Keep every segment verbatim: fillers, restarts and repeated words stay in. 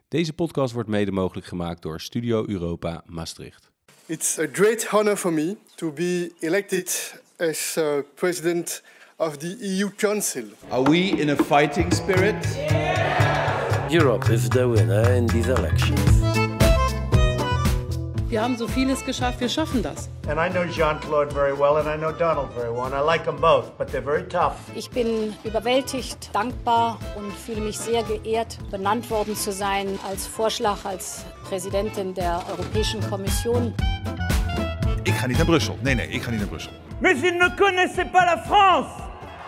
Deze podcast wordt mede mogelijk gemaakt door Studio Europa Maastricht. It's a great honor for me to be elected as uh, president of the E U Council. Are we in a fighting spirit? Yeah! Europe is the winner in these elections. Wir haben so vieles geschafft, wir schaffen das. And I know Jean-Claude very well and I know Donald very well and I like them both, but they're very tough. Ich bin überwältigt, dankbar und fühle mich sehr geehrt, benannt worden zu sein als Vorschlag als Präsidentin der Europäischen Kommission. Ik ga niet naar Brussel. Nee, nee, ik ga niet naar Brussel. Mais ils ne connaissaient pas la France!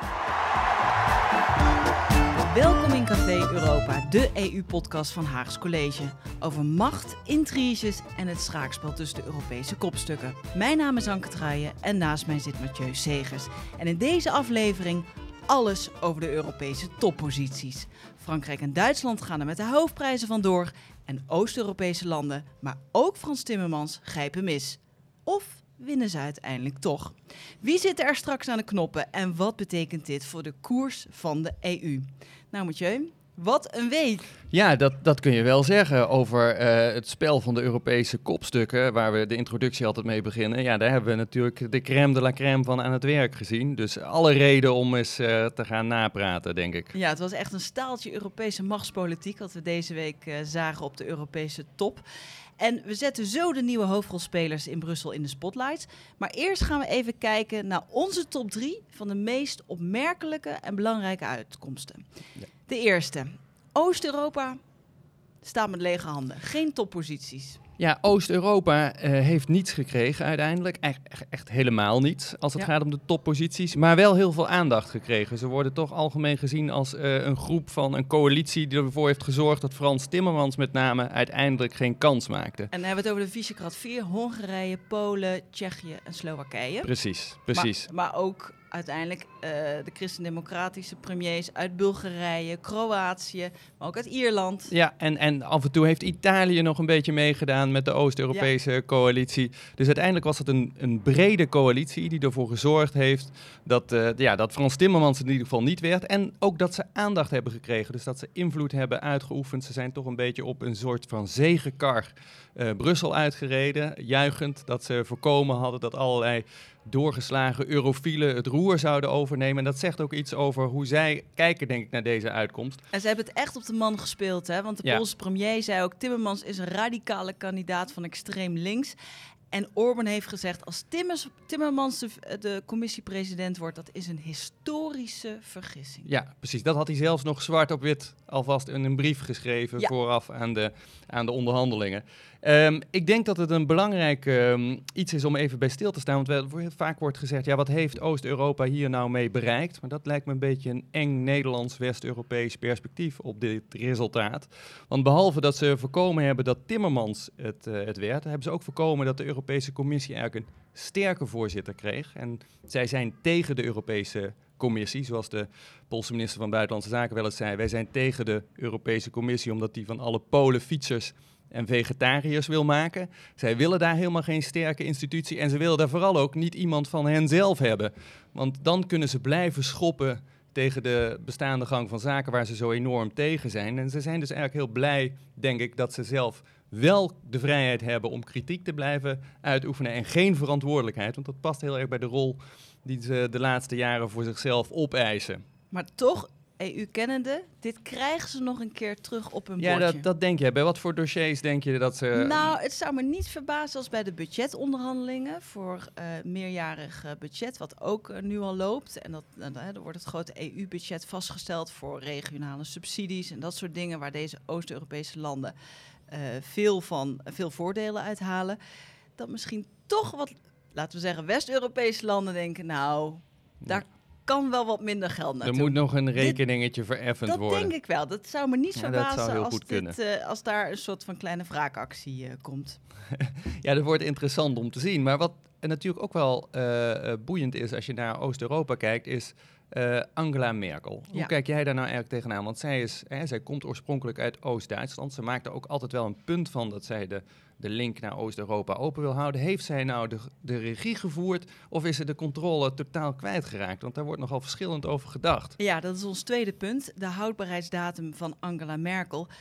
Welkom in Café Europa, de E U-podcast van Haags College. Over macht, intriges en het schaakspel tussen de Europese kopstukken. Mijn naam is Anke Truijen en naast mij zit Mathieu Segers. En in deze aflevering alles over de Europese topposities. Frankrijk en Duitsland gaan er met de hoofdprijzen vandoor. En Oost-Europese landen, maar ook Frans Timmermans, grijpen mis. Of winnen ze uiteindelijk toch? Wie zit er straks aan de knoppen en wat betekent dit voor de koers van de E U? Nou Mathieu, wat een week! Ja, dat, dat kun je wel zeggen over uh, het spel van de Europese kopstukken, waar we de introductie altijd mee beginnen. Ja, daar hebben we natuurlijk de crème de la crème van aan het werk gezien. Dus alle reden om eens uh, te gaan napraten, denk ik. Ja, het was echt een staaltje Europese machtspolitiek wat we deze week uh, zagen op de Europese top. En we zetten zo de nieuwe hoofdrolspelers in Brussel in de spotlights. Maar eerst gaan we even kijken naar onze top drie van de meest opmerkelijke en belangrijke uitkomsten. Ja. De eerste. Oost-Europa staat met lege handen. Geen topposities. Ja, Oost-Europa uh, heeft niets gekregen uiteindelijk. Echt, echt helemaal niets als het ja. gaat om de topposities. Maar wel heel veel aandacht gekregen. Ze worden toch algemeen gezien als uh, een groep van een coalitie die ervoor heeft gezorgd dat Frans Timmermans met name uiteindelijk geen kans maakte. En dan hebben we het over de Visegrad vier, Hongarije, Polen, Tsjechië en Slowakije. Precies, precies. Maar, maar ook uiteindelijk uh, de christendemocratische premiers uit Bulgarije, Kroatië, maar ook uit Ierland. Ja, en, en af en toe heeft Italië nog een beetje meegedaan met de Oost-Europese ja. coalitie. Dus uiteindelijk was het een, een brede coalitie die ervoor gezorgd heeft dat, uh, ja, dat Frans Timmermans in ieder geval niet werd. En ook dat ze aandacht hebben gekregen, dus dat ze invloed hebben uitgeoefend. Ze zijn toch een beetje op een soort van zegekar uh, Brussel uitgereden, juichend dat ze voorkomen hadden dat allerlei doorgeslagen eurofielen het roer zouden overnemen. En dat zegt ook iets over hoe zij kijken, denk ik, naar deze uitkomst. En ze hebben het echt op de man gespeeld, hè? Want de ja. Poolse premier zei ook, Timmermans is een radicale kandidaat van extreem links. En Orbán heeft gezegd, als Timmers, Timmermans de, de commissiepresident wordt, dat is een historische vergissing. Ja, precies. Dat had hij zelfs nog zwart op wit alvast in een brief geschreven ja. vooraf aan de, aan de onderhandelingen. Um, ik denk dat het een belangrijk um, iets is om even bij stil te staan. Want we, vaak wordt gezegd, ja, wat heeft Oost-Europa hier nou mee bereikt? Maar dat lijkt me een beetje een eng Nederlands-West-Europees perspectief op dit resultaat. Want behalve dat ze voorkomen hebben dat Timmermans het, uh, het werd, hebben ze ook voorkomen dat de Europese Commissie eigenlijk een sterke voorzitter kreeg. En zij zijn tegen de Europese Commissie, zoals de Poolse minister van Buitenlandse Zaken wel eens zei. Wij zijn tegen de Europese Commissie omdat die van alle Polen fietsers en vegetariërs wil maken. Zij willen daar helemaal geen sterke institutie en ze willen daar vooral ook niet iemand van hen zelf hebben. Want dan kunnen ze blijven schoppen tegen de bestaande gang van zaken waar ze zo enorm tegen zijn. En ze zijn dus eigenlijk heel blij, denk ik, dat ze zelf wel de vrijheid hebben om kritiek te blijven uitoefenen en geen verantwoordelijkheid. Want dat past heel erg bij de rol die ze de laatste jaren voor zichzelf opeisen. Maar toch, E U-kennende, dit krijgen ze nog een keer terug op hun ja, bordje. Ja, dat, dat denk je. Bij wat voor dossiers denk je dat ze... Nou, het zou me niet verbazen als bij de budgetonderhandelingen voor uh, meerjarig uh, budget, wat ook uh, nu al loopt. En dat, uh, dan wordt het grote E U-budget vastgesteld voor regionale subsidies en dat soort dingen waar deze Oost-Europese landen uh, veel, van, uh, veel voordelen uithalen. Dat misschien toch wat, laten we zeggen, West-Europese landen denken, nou, daar kan wel wat minder geld naartoe. Er moet nog een rekeningetje dit, vereffend dat worden. Dat denk ik wel. Dat zou me niet ja, verbazen als, dit, uh, als daar een soort van kleine wraakactie uh, komt. Ja, dat wordt interessant om te zien. Maar wat natuurlijk ook wel uh, boeiend is als je naar Oost-Europa kijkt, is uh, Angela Merkel. Ja. Hoe kijk jij daar nou eigenlijk tegenaan? Want zij, is, hè, zij komt oorspronkelijk uit Oost-Duitsland. Ze maakt er ook altijd wel een punt van dat zij de, de link naar Oost-Europa open wil houden. Heeft zij nou de, de regie gevoerd of is ze de controle totaal kwijtgeraakt? Want daar wordt nogal verschillend over gedacht. Ja, dat is ons tweede punt. De houdbaarheidsdatum van Angela Merkel.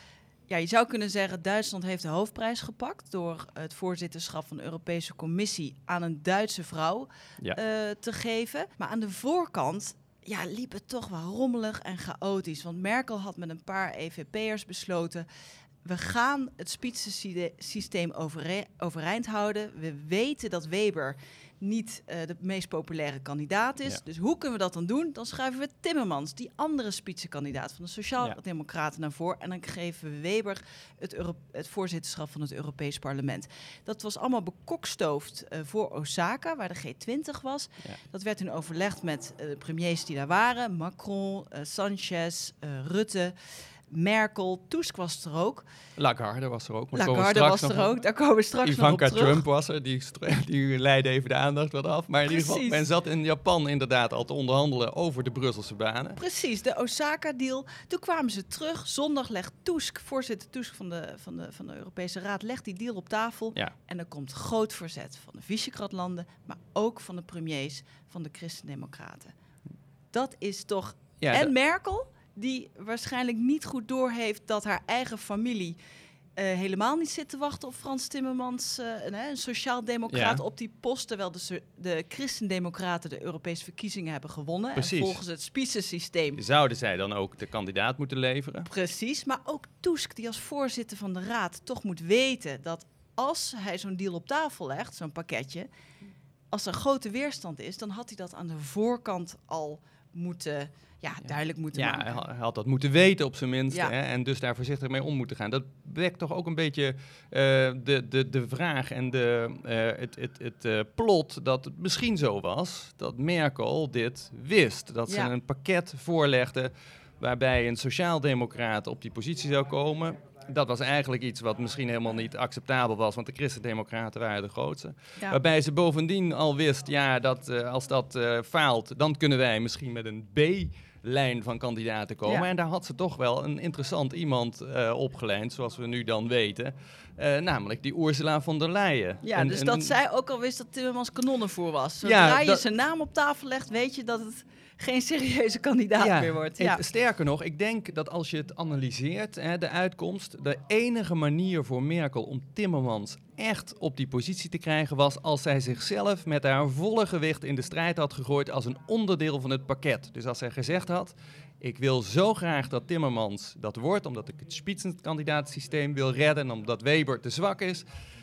ja, je zou kunnen zeggen, Duitsland heeft de hoofdprijs gepakt door het voorzitterschap van de Europese Commissie aan een Duitse vrouw ja. uh, te geven. Maar aan de voorkant ja, liep het toch wel rommelig en chaotisch. Want Merkel had met een paar E V P'ers besloten, we gaan het Spitzensysteem overe- overeind houden. We weten dat Weber niet uh, de meest populaire kandidaat is. Ja. Dus hoe kunnen we dat dan doen? Dan schuiven we Timmermans, die andere spitsenkandidaat van de Sociaaldemocraten, ja. naar voren. En dan geven we Weber het, Euro- het voorzitterschap van het Europees Parlement. Dat was allemaal bekokstoofd uh, voor Osaka, waar de G twintig was. Ja. Dat werd toen overlegd met uh, de premiers die daar waren. Macron, uh, Sanchez, uh, Rutte, Merkel, Tusk was er ook. Lagarde was er ook. Maar Lagarde was er ook, daar komen we straks Ivanka nog op terug. Trump was er, die, die leidde even de aandacht wat af. Maar in Precies. ieder geval, men zat in Japan inderdaad al te onderhandelen over de Brusselse banen. Precies, de Osaka-deal. Toen kwamen ze terug. Zondag legt Tusk, voorzitter Tusk van de, van de, van de Europese Raad, legt die deal op tafel. Ja. En er komt groot verzet van de Visegrad-landen, maar ook van de premiers van de Christen-Democraten. Dat is toch... Ja, en dat... Merkel, die waarschijnlijk niet goed doorheeft dat haar eigen familie uh, helemaal niet zit te wachten op Frans Timmermans, uh, een, een sociaaldemocraat, ja. op die post, terwijl de, de Christendemocraten de Europese verkiezingen hebben gewonnen. Precies. En volgens het Spitzensysteem zouden zij dan ook de kandidaat moeten leveren. Precies, maar ook Tusk, die als voorzitter van de Raad toch moet weten dat als hij zo'n deal op tafel legt, zo'n pakketje, als er grote weerstand is, dan had hij dat aan de voorkant al moeten... Ja, duidelijk moeten ja, maken. Hij had dat moeten weten op zijn minst. Ja. Hè, en dus daar voorzichtig mee om moeten gaan. Dat wekt toch ook een beetje uh, de, de, de vraag en de, uh, het, het, het uh, plot dat het misschien zo was dat Merkel dit wist. Dat ja. ze een pakket voorlegde waarbij een sociaaldemocraat op die positie zou komen. Dat was eigenlijk iets wat misschien helemaal niet acceptabel was, want de Christen-Democraten waren de grootste. Ja. Waarbij ze bovendien al wist, ja, dat uh, als dat uh, faalt, dan kunnen wij misschien met een B-lijn van kandidaten komen. Ja. En daar had ze toch wel een interessant iemand uh, opgeleid, zoals we nu dan weten. Uh, namelijk die Ursula von der Leyen. Ja, en, dus en, dat zij ook al wist dat Timmermans kanonnenvoer was. Zodra ja, je dat... zijn naam op tafel legt, weet je dat het geen serieuze kandidaat ja, meer wordt. Ja. Het, sterker nog, ik denk dat als je het analyseert, hè, de uitkomst, de enige manier voor Merkel om Timmermans echt op die positie te krijgen was als zij zichzelf met haar volle gewicht in de strijd had gegooid als een onderdeel van het pakket. Dus als zij gezegd had, ik wil zo graag dat Timmermans dat wordt, omdat ik het spitsenkandidaatsysteem wil redden en omdat Weber te zwak is.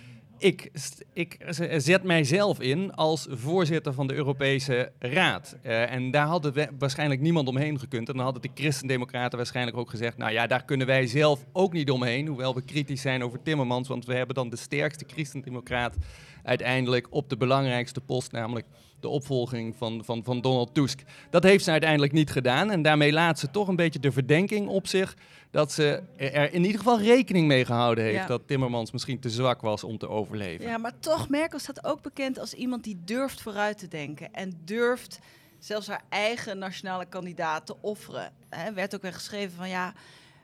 Ik, ik zet mijzelf in als voorzitter van de Europese Raad. Uh, en daar hadden we waarschijnlijk niemand omheen gekund. En dan hadden de Christendemocraten waarschijnlijk ook gezegd, nou ja, daar kunnen wij zelf ook niet omheen. Hoewel we kritisch zijn over Timmermans, want we hebben dan de sterkste Christendemocraat uiteindelijk op de belangrijkste post, namelijk de opvolging van, van, van Donald Tusk. Dat heeft ze uiteindelijk niet gedaan. En daarmee laat ze toch een beetje de verdenking op zich dat ze er in ieder geval rekening mee gehouden heeft ja. dat Timmermans misschien te zwak was om te overleven. Ja, maar toch, Merkel staat ook bekend als iemand die durft vooruit te denken en durft zelfs haar eigen nationale kandidaat te offeren. Er werd ook weer geschreven van ja,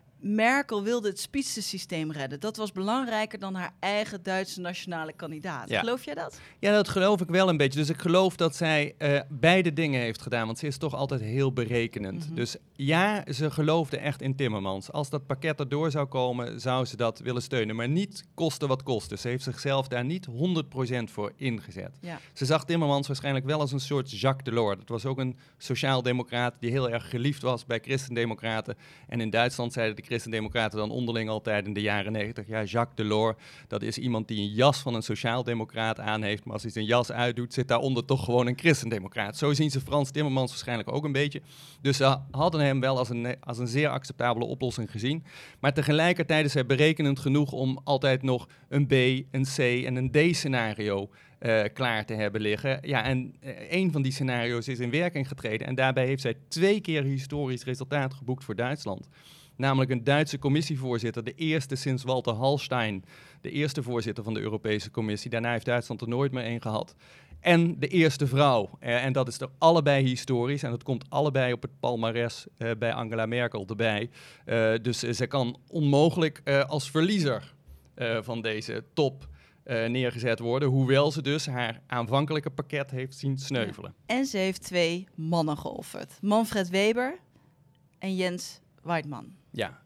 Merkel wilde het Spitzensysteem redden. Dat was belangrijker dan haar eigen Duitse nationale kandidaat. Ja. Geloof jij dat? Ja, dat geloof ik wel een beetje. Dus ik geloof dat zij uh, beide dingen heeft gedaan. Want ze is toch altijd heel berekenend. Mm-hmm. Dus ja, ze geloofde echt in Timmermans. Als dat pakket erdoor zou komen, zou ze dat willen steunen. Maar niet kosten wat kost. Dus ze heeft zichzelf daar niet honderd procent voor ingezet. Ja. Ze zag Timmermans waarschijnlijk wel als een soort Jacques Delors. Dat was ook een sociaaldemocraat die heel erg geliefd was bij Christendemocraten. En in Duitsland zeiden de Christendemocraten dan onderling altijd in de jaren negentig. Ja, Jacques Delors, dat is iemand die een jas van een sociaaldemocraat aan heeft. Maar als hij zijn jas uitdoet, zit daaronder toch gewoon een Christendemocraat. Zo zien ze Frans Timmermans waarschijnlijk ook een beetje. Dus ze hadden hem wel als een, als een zeer acceptabele oplossing gezien. Maar tegelijkertijd is hij berekenend genoeg om altijd nog een B, een C en een D-scenario Uh, klaar te hebben liggen. Ja, en uh, een van die scenario's is in werking getreden. En daarbij heeft zij twee keer historisch resultaat geboekt voor Duitsland. Namelijk een Duitse commissievoorzitter, de eerste sinds Walter Hallstein, de eerste voorzitter van de Europese Commissie. Daarna heeft Duitsland er nooit meer één gehad. En de eerste vrouw. Uh, en dat is er allebei historisch. En dat komt allebei op het palmares uh, bij Angela Merkel erbij. Uh, dus uh, zij kan onmogelijk uh, als verliezer uh, van deze top Uh, neergezet worden, hoewel ze dus haar aanvankelijke pakket heeft zien sneuvelen. Ja. En ze heeft twee mannen geofferd. Manfred Weber en Jens Weidmann. Ja,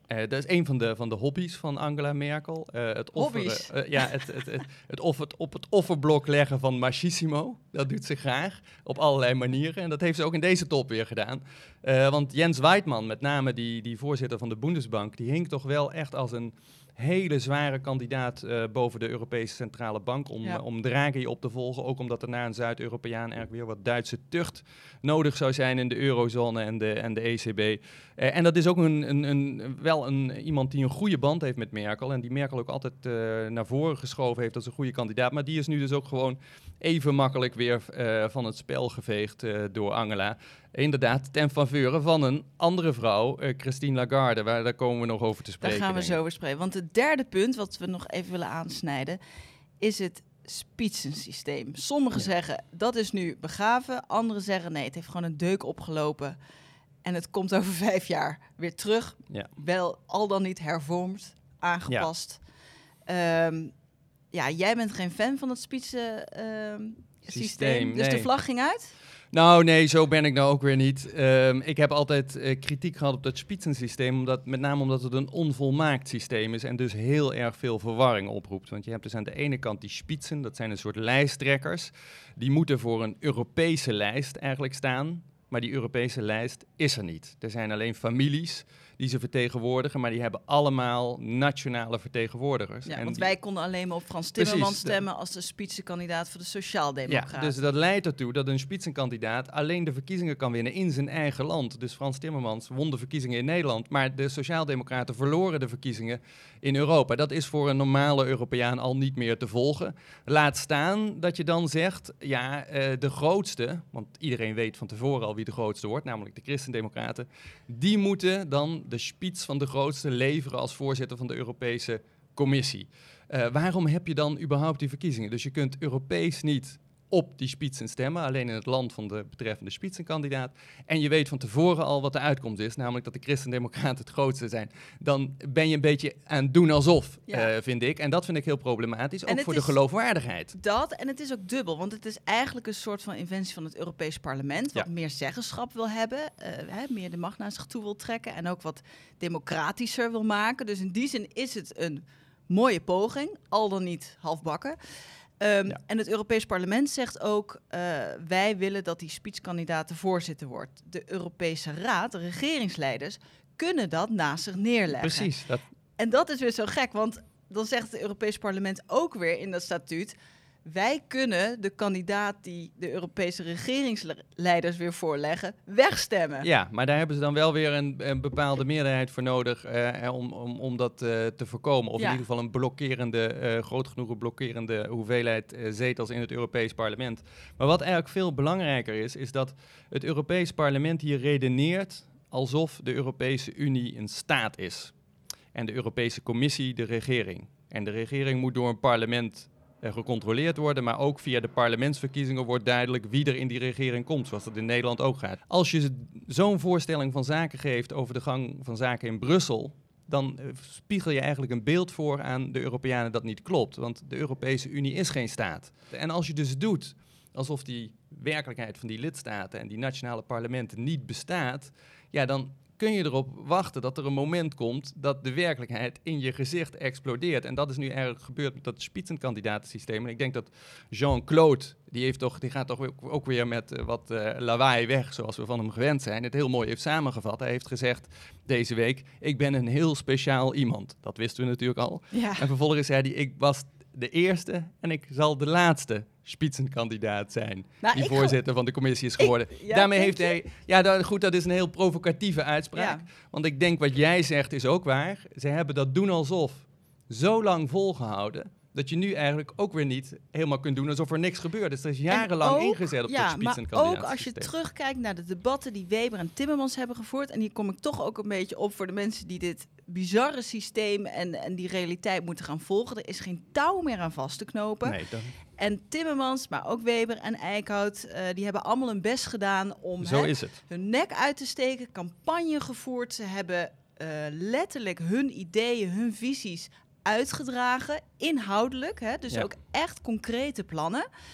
Uh, dat is een van de, van de hobby's van Angela Merkel. Uh, het hobby's? Uh, ja, het, het, het, het, offer, het op het offerblok leggen van machismo. Dat doet ze graag, op allerlei manieren. En dat heeft ze ook in deze top weer gedaan. Uh, want Jens Weidmann, met name die, die voorzitter van de Bundesbank, die hing toch wel echt als een hele zware kandidaat uh, boven de Europese Centrale Bank om, ja. uh, om Draghi op te volgen. Ook omdat er na een Zuid-Europeaan eigenlijk weer wat Duitse tucht nodig zou zijn in de eurozone en de, en de E C B. Uh, en dat is ook een, een, een, wel een, iemand die een goede band heeft met Merkel. En die Merkel ook altijd uh, naar voren geschoven heeft als een goede kandidaat. Maar die is nu dus ook gewoon even makkelijk weer uh, van het spel geveegd uh, door Angela. Inderdaad, ten faveur van een andere vrouw, uh, Christine Lagarde. Waar, daar komen we nog over te spreken. Daar gaan we zo over spreken. Want het derde punt, wat we nog even willen aansnijden, is het spitsensysteem. Sommigen ja. zeggen, dat is nu begraven. Anderen zeggen, nee, het heeft gewoon een deuk opgelopen. En het komt over vijf jaar weer terug. Ja. Wel al dan niet hervormd, aangepast. Ja, um, ja jij bent geen fan van het spitsensysteem. Systeem, dus nee. De vlag ging uit? Nou, nee, zo ben ik nou ook weer niet. Um, ik heb altijd uh, kritiek gehad op dat spitsensysteem, omdat, met name omdat het een onvolmaakt systeem is en dus heel erg veel verwarring oproept. Want je hebt dus aan de ene kant die spitsen, dat zijn een soort lijsttrekkers. Die moeten voor een Europese lijst eigenlijk staan, maar die Europese lijst is er niet. Er zijn alleen families die ze vertegenwoordigen, maar die hebben allemaal nationale vertegenwoordigers. Ja, en want die... wij konden alleen maar op Frans Timmermans Precies, stemmen de... als de spitsenkandidaat voor de Sociaaldemocraten. Ja, dus dat leidt ertoe dat een spitsenkandidaat alleen de verkiezingen kan winnen in zijn eigen land. Dus Frans Timmermans won de verkiezingen in Nederland, maar de Sociaaldemocraten verloren de verkiezingen in Europa. Dat is voor een normale Europeaan al niet meer te volgen. Laat staan dat je dan zegt, ja, uh, de grootste, want iedereen weet van tevoren al wie de grootste wordt, namelijk de Christendemocraten, die moeten dan de spits van de grootste leveren als voorzitter van de Europese Commissie. Uh, waarom heb je dan überhaupt die verkiezingen? Dus je kunt Europees niet op die spitsen stemmen, alleen in het land van de betreffende spitsenkandidaat. En je weet van tevoren al wat de uitkomst is, namelijk dat de Christendemocraten het grootste zijn. Dan ben je een beetje aan het doen alsof, ja. uh, vind ik. En dat vind ik heel problematisch, ook voor de geloofwaardigheid. Dat, en het is ook dubbel, want het is eigenlijk een soort van inventie van het Europees Parlement, wat ja. meer zeggenschap wil hebben, uh, hè, meer de macht naar zich toe wil trekken en ook wat democratischer wil maken. Dus in die zin is het een mooie poging, al dan niet halfbakken. Um, ja. En het Europees Parlement zegt ook, uh, wij willen dat die spitskandidaat de voorzitter wordt. De Europese Raad, de regeringsleiders, kunnen dat naast zich neerleggen. Precies. Dat... En dat is weer zo gek, want dan zegt het Europees Parlement ook weer in dat statuut, wij kunnen de kandidaat die de Europese regeringsleiders weer voorleggen, wegstemmen. Ja, maar daar hebben ze dan wel weer een, een bepaalde meerderheid voor nodig uh, om, om, om dat uh, te voorkomen. Of ja. in ieder geval een blokkerende, uh, groot genoeg blokkerende hoeveelheid uh, zetels in het Europees Parlement. Maar wat eigenlijk veel belangrijker is, is dat het Europees Parlement hier redeneert alsof de Europese Unie een staat is. En de Europese Commissie de regering. En de regering moet door een parlement gecontroleerd worden, maar ook via de parlementsverkiezingen wordt duidelijk wie er in die regering komt, zoals dat in Nederland ook gaat. Als je zo'n voorstelling van zaken geeft over de gang van zaken in Brussel, dan uh, spiegel je eigenlijk een beeld voor aan de Europeanen dat niet klopt, want de Europese Unie is geen staat. En als je dus doet alsof die werkelijkheid van die lidstaten en die nationale parlementen niet bestaat, ja, dan kun je erop wachten dat er een moment komt dat de werkelijkheid in je gezicht explodeert. En dat is nu eigenlijk gebeurd met dat spitsenkandidatensysteem. En ik denk dat Jean-Claude, die, heeft toch, die gaat toch ook weer met uh, wat uh, lawaai weg, zoals we van hem gewend zijn, het heel mooi heeft samengevat. Hij heeft gezegd deze week, ik ben een heel speciaal iemand. Dat wisten we natuurlijk al. Ja. En vervolgens zei hij, ik was de eerste en ik zal de laatste spitsenkandidaat zijn, nou, die voorzitter van de commissie is geworden. Ik, ja, Daarmee heeft je? hij... Ja, dat, goed, dat is een heel provocatieve uitspraak. Ja. Want ik denk wat jij zegt is ook waar. Ze hebben dat doen alsof zo lang volgehouden, dat je nu eigenlijk ook weer niet helemaal kunt doen alsof er niks gebeurt. Dus er is jarenlang ook, ingezet op ja, dat spitsenkandidaat. Maar ook als je terugkijkt naar de debatten die Weber en Timmermans hebben gevoerd, en hier kom ik toch ook een beetje op voor de mensen die dit bizarre systeem en, en die realiteit moeten gaan volgen. Er is geen touw meer aan vast te knopen. Nee, dan... En Timmermans, maar ook Weber en Eickhout, uh, die hebben allemaal hun best gedaan om Zo hè, is het. hun nek uit te steken, campagne gevoerd. Ze hebben uh, letterlijk hun ideeën, hun visies uitgedragen, inhoudelijk. Hè, dus ja. ook echt concrete plannen.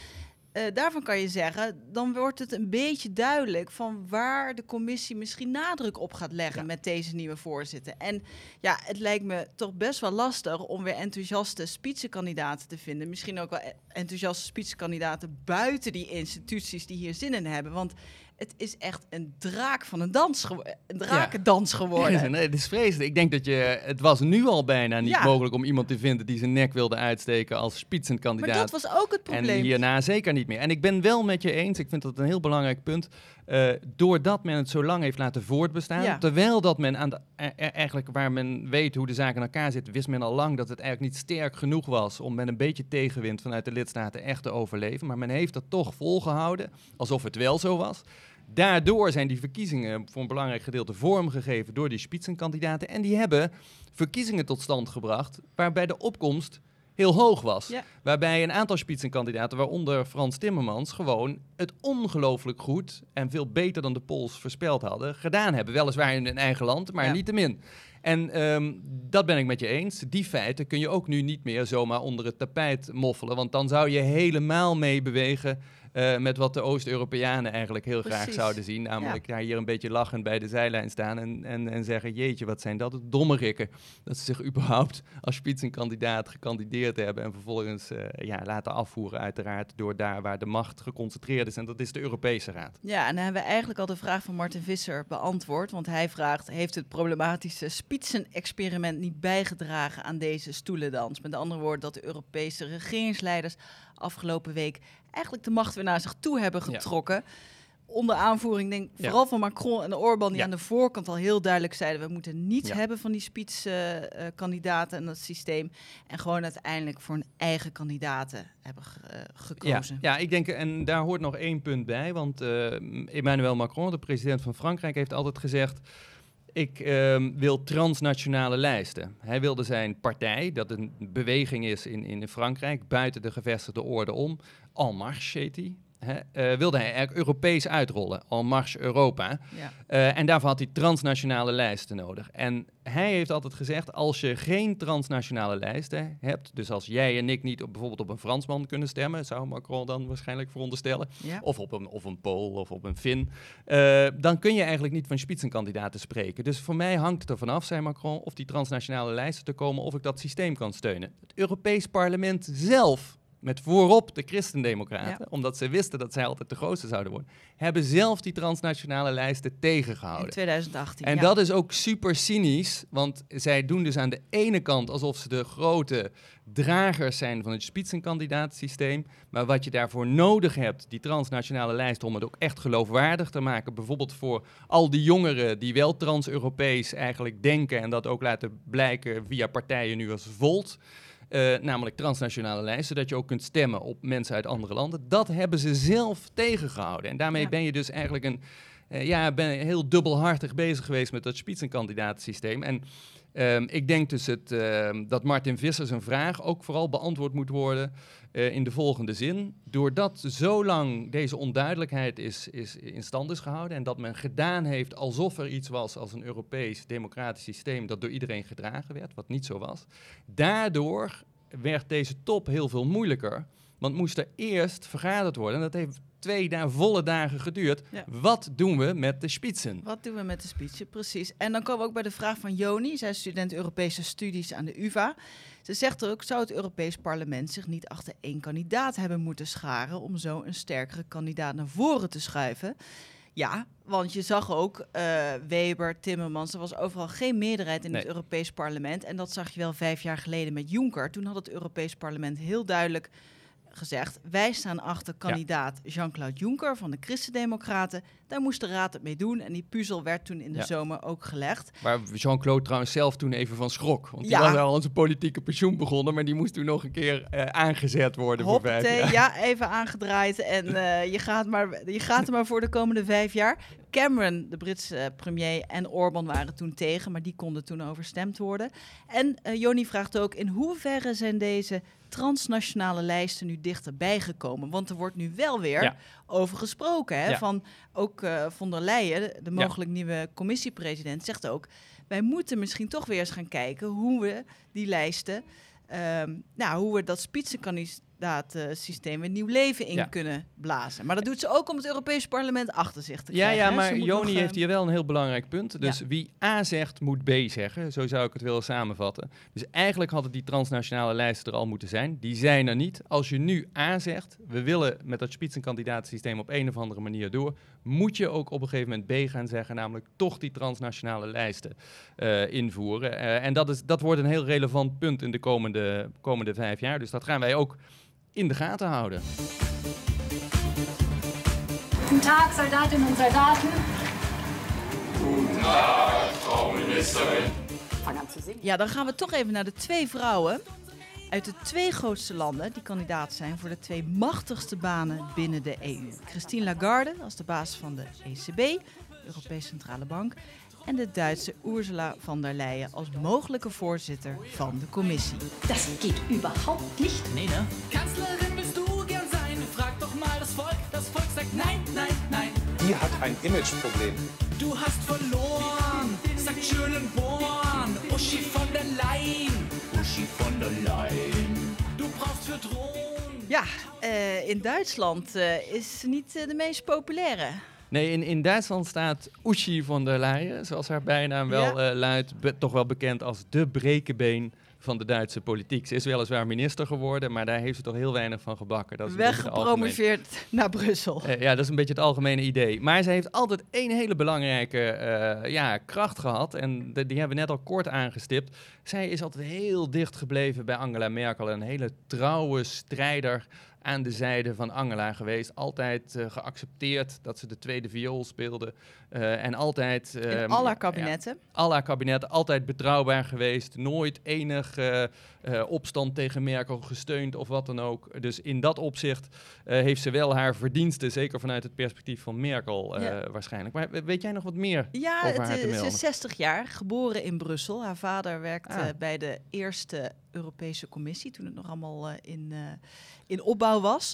uh, daarvan kan je zeggen, dan wordt het een beetje duidelijk van waar de commissie misschien nadruk op gaat leggen ja. met deze nieuwe voorzitter. En ja, het lijkt me toch best wel lastig om weer enthousiaste spitsenkandidaten te vinden. Misschien ook wel enthousiaste spitsenkandidaten buiten die instituties die hier zin in hebben. Want het is echt een draak van een dans, gewo- een drakendans ja. geworden. Nee, het is vreselijk. Ik denk dat je, het was nu al bijna niet ja. mogelijk om iemand te vinden die zijn nek wilde uitsteken als spitsenkandidaat. Maar dat was ook het probleem. En hierna zeker niet meer. En ik ben wel met je eens, ik vind dat een heel belangrijk punt. Uh, doordat men het zo lang heeft laten voortbestaan, ja. terwijl dat men aan de, er, er, eigenlijk waar men weet hoe de zaken in elkaar zitten, wist men al lang dat het eigenlijk niet sterk genoeg was om met een beetje tegenwind vanuit de lidstaten echt te overleven. Maar men heeft dat toch volgehouden, alsof het wel zo was. Daardoor zijn die verkiezingen voor een belangrijk gedeelte vormgegeven door die spitsenkandidaten. En die hebben verkiezingen tot stand gebracht waarbij de opkomst heel hoog was. Ja. Waarbij een aantal spitsenkandidaten, waaronder Frans Timmermans, gewoon het ongelooflijk goed en veel beter dan de polls voorspeld hadden, gedaan hebben. Weliswaar in hun eigen land, maar ja. niettemin. En um, dat ben ik met je eens. Die feiten kun je ook nu niet meer zomaar onder het tapijt moffelen. Want dan zou je helemaal meebewegen uh, met wat de Oost-Europeanen eigenlijk heel Precies. graag zouden zien. Namelijk ja. daar hier een beetje lachend bij de zijlijn staan en, en, en zeggen, jeetje, wat zijn dat dommerikken. Dat ze zich überhaupt als spitsenkandidaat gekandideerd hebben en vervolgens uh, ja, laten afvoeren uiteraard door daar waar de macht geconcentreerd is. En dat is de Europese Raad. Ja, en dan hebben we eigenlijk al de vraag van Martin Visser beantwoord. Want hij vraagt, heeft het problematische spitsenexperiment niet bijgedragen aan deze stoelendans? Met andere woorden, dat de Europese regeringsleiders afgelopen week eigenlijk de macht weer naar zich toe hebben getrokken. Ja. Onder aanvoering, denk ik, vooral ja. van Macron en Orbán, die ja. aan de voorkant al heel duidelijk zeiden, we moeten niets ja. hebben van die spitskandidaten uh, en dat systeem. En gewoon uiteindelijk voor hun eigen kandidaten hebben ge- uh, gekozen. Ja. ja, ik denk, en daar hoort nog één punt bij, want uh, Emmanuel Macron, de president van Frankrijk, heeft altijd gezegd, ik uh, wil transnationale lijsten. Hij wilde zijn partij, dat een beweging is in, in Frankrijk, buiten de gevestigde orde om, En Marche heet die, hè, uh, wilde hij eigenlijk Europees uitrollen, En Marche Europa. Ja. Uh, en daarvoor had hij transnationale lijsten nodig. En hij heeft altijd gezegd, als je geen transnationale lijsten hebt, dus als jij en ik niet op, bijvoorbeeld op een Fransman kunnen stemmen, zou Macron dan waarschijnlijk veronderstellen, ja. of op een, of een Pool of op een Fin, uh, dan kun je eigenlijk niet van spitsenkandidaten spreken. Dus voor mij hangt het er vanaf, zei Macron, of die transnationale lijsten te komen, of ik dat systeem kan steunen. Het Europees Parlement zelf, met voorop de Christendemocraten, ja. omdat ze wisten dat zij altijd de grootste zouden worden, hebben zelf die transnationale lijsten tegengehouden. In twintig achttien, En ja. dat is ook super cynisch, want zij doen dus aan de ene kant alsof ze de grote dragers zijn van het spitsenkandidatensysteem, maar wat je daarvoor nodig hebt, die transnationale lijsten, om het ook echt geloofwaardig te maken, bijvoorbeeld voor al die jongeren die wel trans-Europees eigenlijk denken en dat ook laten blijken via partijen nu als Volt, Uh, namelijk transnationale lijsten, dat je ook kunt stemmen op mensen uit andere landen. Dat hebben ze zelf tegengehouden. En daarmee ja. ben je dus eigenlijk een, uh, ja, ben heel dubbelhartig bezig geweest met dat spitsenkandidatensysteem. En um, ik denk dus het, uh, dat Martin Visser zijn vraag ook vooral beantwoord moet worden uh, in de volgende zin. Doordat zo lang deze onduidelijkheid is, is in stand is gehouden en dat men gedaan heeft alsof er iets was als een Europees democratisch systeem dat door iedereen gedragen werd, wat niet zo was. Daardoor werd deze top heel veel moeilijker, want moest er eerst vergaderd worden. En dat heeft twee da- volle dagen geduurd. Ja. Wat doen we met de spitsen? Wat doen we met de spitsen, precies. En dan komen we ook bij de vraag van Joni. Zij is student Europese studies aan de U vA. Ze zegt ook, zou het Europees Parlement zich niet achter één kandidaat hebben moeten scharen om zo een sterkere kandidaat naar voren te schuiven? Ja, want je zag ook uh, Weber, Timmermans, er was overal geen meerderheid in nee. het Europees Parlement. En dat zag je wel vijf jaar geleden met Juncker. Toen had het Europees Parlement heel duidelijk gezegd, wij staan achter kandidaat ja. Jean-Claude Juncker van de Christen-Democraten. Daar moest de Raad het mee doen en die puzzel werd toen in de ja. zomer ook gelegd. Waar Jean-Claude trouwens zelf toen even van schrok. Want die ja. was al aan zijn politieke pensioen begonnen, maar die moest toen nog een keer uh, aangezet worden Hoppatee, voor vijf jaar. Ja, even aangedraaid en uh, je, gaat maar, je gaat er maar voor de komende vijf jaar. Cameron, de Britse uh, premier, en Orbán waren toen tegen, maar die konden toen overstemd worden. En uh, Joni vraagt ook, in hoeverre zijn deze transnationale lijsten nu dichterbij gekomen? Want er wordt nu wel weer ja. over gesproken. Hè? Ja. Van ook uh, von der Leyen, de mogelijk ja. nieuwe commissiepresident, zegt ook, wij moeten misschien toch weer eens gaan kijken hoe we die lijsten, um, nou, hoe we dat spitsenkandidaat kandidaat-systeem weer nieuw leven in ja. kunnen blazen. Maar dat doet ze ook om het Europese parlement achter zich te ja, krijgen. Ja, hè? maar Joni nog, heeft hier wel een heel belangrijk punt. Dus ja. wie A zegt, moet B zeggen. Zo zou ik het willen samenvatten. Dus eigenlijk hadden die transnationale lijsten er al moeten zijn. Die zijn er niet. Als je nu A zegt, we willen met dat spitsenkandidatensysteem op een of andere manier door, moet je ook op een gegeven moment B gaan zeggen, namelijk toch die transnationale lijsten uh, invoeren. Uh, en dat, is, dat wordt een heel relevant punt in de komende, komende vijf jaar. Dus dat gaan wij ook in de gaten houden. Guten Tag, Soldatinnen und Soldaten. Guten Tag, Frau Ministerin. Ja, dan gaan we toch even naar de twee vrouwen uit de twee grootste landen die kandidaat zijn voor de twee machtigste banen binnen de E U. Christine Lagarde als de baas van de E C B, de Europese Centrale Bank, en de Duitse Ursula von der Leyen als mogelijke voorzitter van de commissie. Dat geht überhaupt niet. Nee, ne? Kanzlerin willst du gern sein? Frag doch mal das Volk. Das Volk sagt nein, nein, nein. Die hat ein Imageproblem. Du hast verloren, sagt Schönenborn. Uschi von der Leyen. Uschi von der Leyen. Du brauchst für Drohnen. Ja, uh, in Duitsland uh, is ze niet uh, de meest populaire. Nee, in, in Duitsland staat Uschi von der Leyen, zoals haar bijnaam wel ja. uh, luidt, be, toch wel bekend als de brekenbeen van de Duitse politiek. Ze is weliswaar minister geworden, maar daar heeft ze toch heel weinig van gebakken. Dat is weggepromoveerd naar Brussel. Uh, ja, dat is een beetje het algemene idee. Maar ze heeft altijd één hele belangrijke uh, ja, kracht gehad. En de, die hebben we net al kort aangestipt. Zij is altijd heel dicht gebleven bij Angela Merkel. Een hele trouwe strijder aan de zijde van Angela geweest. Altijd uh, geaccepteerd dat ze de tweede viool speelde. Uh, en altijd... Uh, in al haar kabinetten. Ja, al haar kabinetten. Altijd betrouwbaar geweest. Nooit enig uh, uh, opstand tegen Merkel gesteund of wat dan ook. Dus in dat opzicht uh, heeft ze wel haar verdiensten. Zeker vanuit het perspectief van Merkel uh, ja. waarschijnlijk. Maar weet jij nog wat meer ja, over het, haar te melden? Ze is zestig jaar, geboren in Brussel. Haar vader werkte ah. bij de eerste Europese Commissie, toen het nog allemaal uh, in, uh, in opbouw was.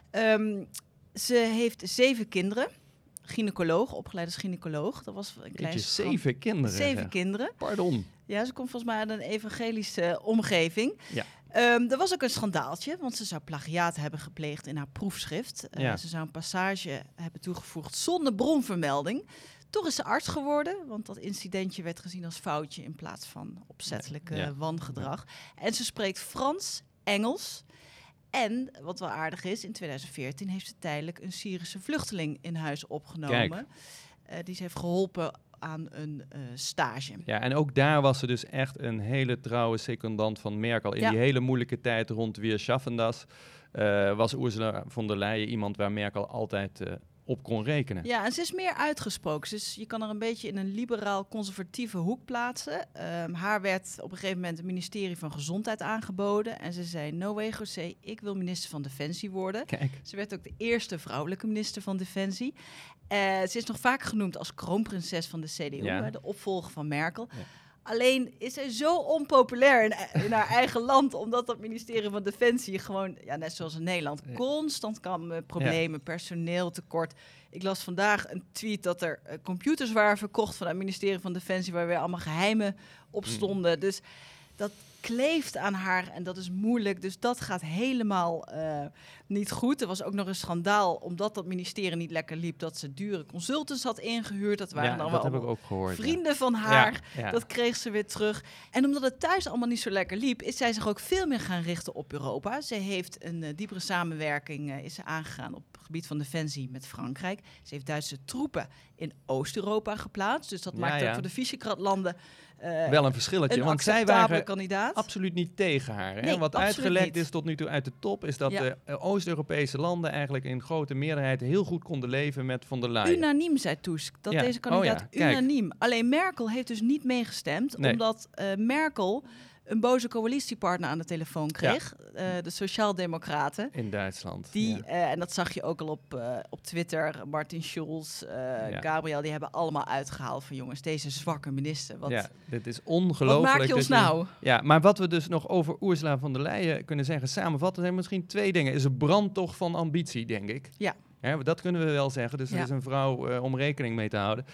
Um, ze heeft zeven kinderen. Gynaecoloog, opgeleid als gynaecoloog. Dat was een klein schand... Zeven kinderen? Zeven ja. kinderen. Pardon. Ja, ze komt volgens mij uit een evangelische omgeving. Ja. Um, er was ook een schandaaltje, want ze zou plagiaat hebben gepleegd in haar proefschrift. Uh, ja. Ze zou een passage hebben toegevoegd zonder bronvermelding. Toch is ze arts geworden, want dat incidentje werd gezien als foutje in plaats van opzettelijk uh, ja. wangedrag. En ze spreekt Frans, Engels. En, wat wel aardig is, in tweeduizend veertien heeft ze tijdelijk een Syrische vluchteling in huis opgenomen. Uh, die ze heeft geholpen aan een uh, stage. Ja, en ook daar was ze dus echt een hele trouwe secondant van Merkel. In ja. die hele moeilijke tijd rond Wir schaffen das uh, was Ursula von der Leyen iemand waar Merkel altijd uh, op kon rekenen. Ja, en ze is meer uitgesproken. Dus je kan er een beetje in een liberaal-conservatieve hoek plaatsen. Um, haar werd op een gegeven moment het ministerie van Gezondheid aangeboden. En ze zei, no way José, ik wil minister van Defensie worden. Kijk. Ze werd ook de eerste vrouwelijke minister van Defensie. Uh, ze is nog vaak genoemd als kroonprinses van de C D U, ja. de opvolger van Merkel. Ja. Alleen is zij zo onpopulair in, in haar eigen land, omdat dat ministerie van Defensie gewoon, ja, net zoals in Nederland, ja. constant kan met problemen, ja. personeel tekort. Ik las vandaag een tweet dat er uh, computers waren verkocht van het ministerie van Defensie, waar weer allemaal geheimen op stonden. Mm. Dus dat kleeft aan haar en dat is moeilijk. Dus dat gaat helemaal uh, niet goed. Er was ook nog een schandaal, omdat dat ministerie niet lekker liep, dat ze dure consultants had ingehuurd. Dat waren ja, dan dat wel heb ik ook gehoord, vrienden ja. van haar. Ja, ja. Dat kreeg ze weer terug. En omdat het thuis allemaal niet zo lekker liep, is zij zich ook veel meer gaan richten op Europa. Ze heeft een uh, diepere samenwerking uh, is ze aangegaan op het gebied van defensie met Frankrijk. Ze heeft Duitse troepen in Oost-Europa geplaatst. Dus dat ja, maakt ja. ook voor de Visegrad-landen Uh, wel een verschilletje, een want zij waren kandidaat. absoluut niet tegen haar. Hè? Nee, Wat uitgelekt niet. is tot nu toe uit de top, is dat ja. de uh, Oost-Europese landen eigenlijk in grote meerderheid heel goed konden leven met von der Leyen. Unaniem, zei Tusk, dat ja. deze kandidaat oh ja, unaniem. Alleen Merkel heeft dus niet meegestemd, nee. omdat uh, Merkel een boze coalitiepartner aan de telefoon kreeg. Ja. Uh, de Sociaaldemocraten. In Duitsland. Die, ja. uh, en dat zag je ook al op, uh, op Twitter. Martin Schulz, uh, ja. Gabriel, die hebben allemaal uitgehaald van jongens, deze zwakke minister. Wat, ja, dit is ongelooflijk. Wat maak je ons dus nou? Je, ja, maar wat we dus nog over Ursula von der Leyen kunnen zeggen, samenvatten, zijn misschien twee dingen. Is een brandtocht van ambitie, denk ik. Ja. Ja, dat kunnen we wel zeggen. Dus ja. er is een vrouw uh, om rekening mee te houden.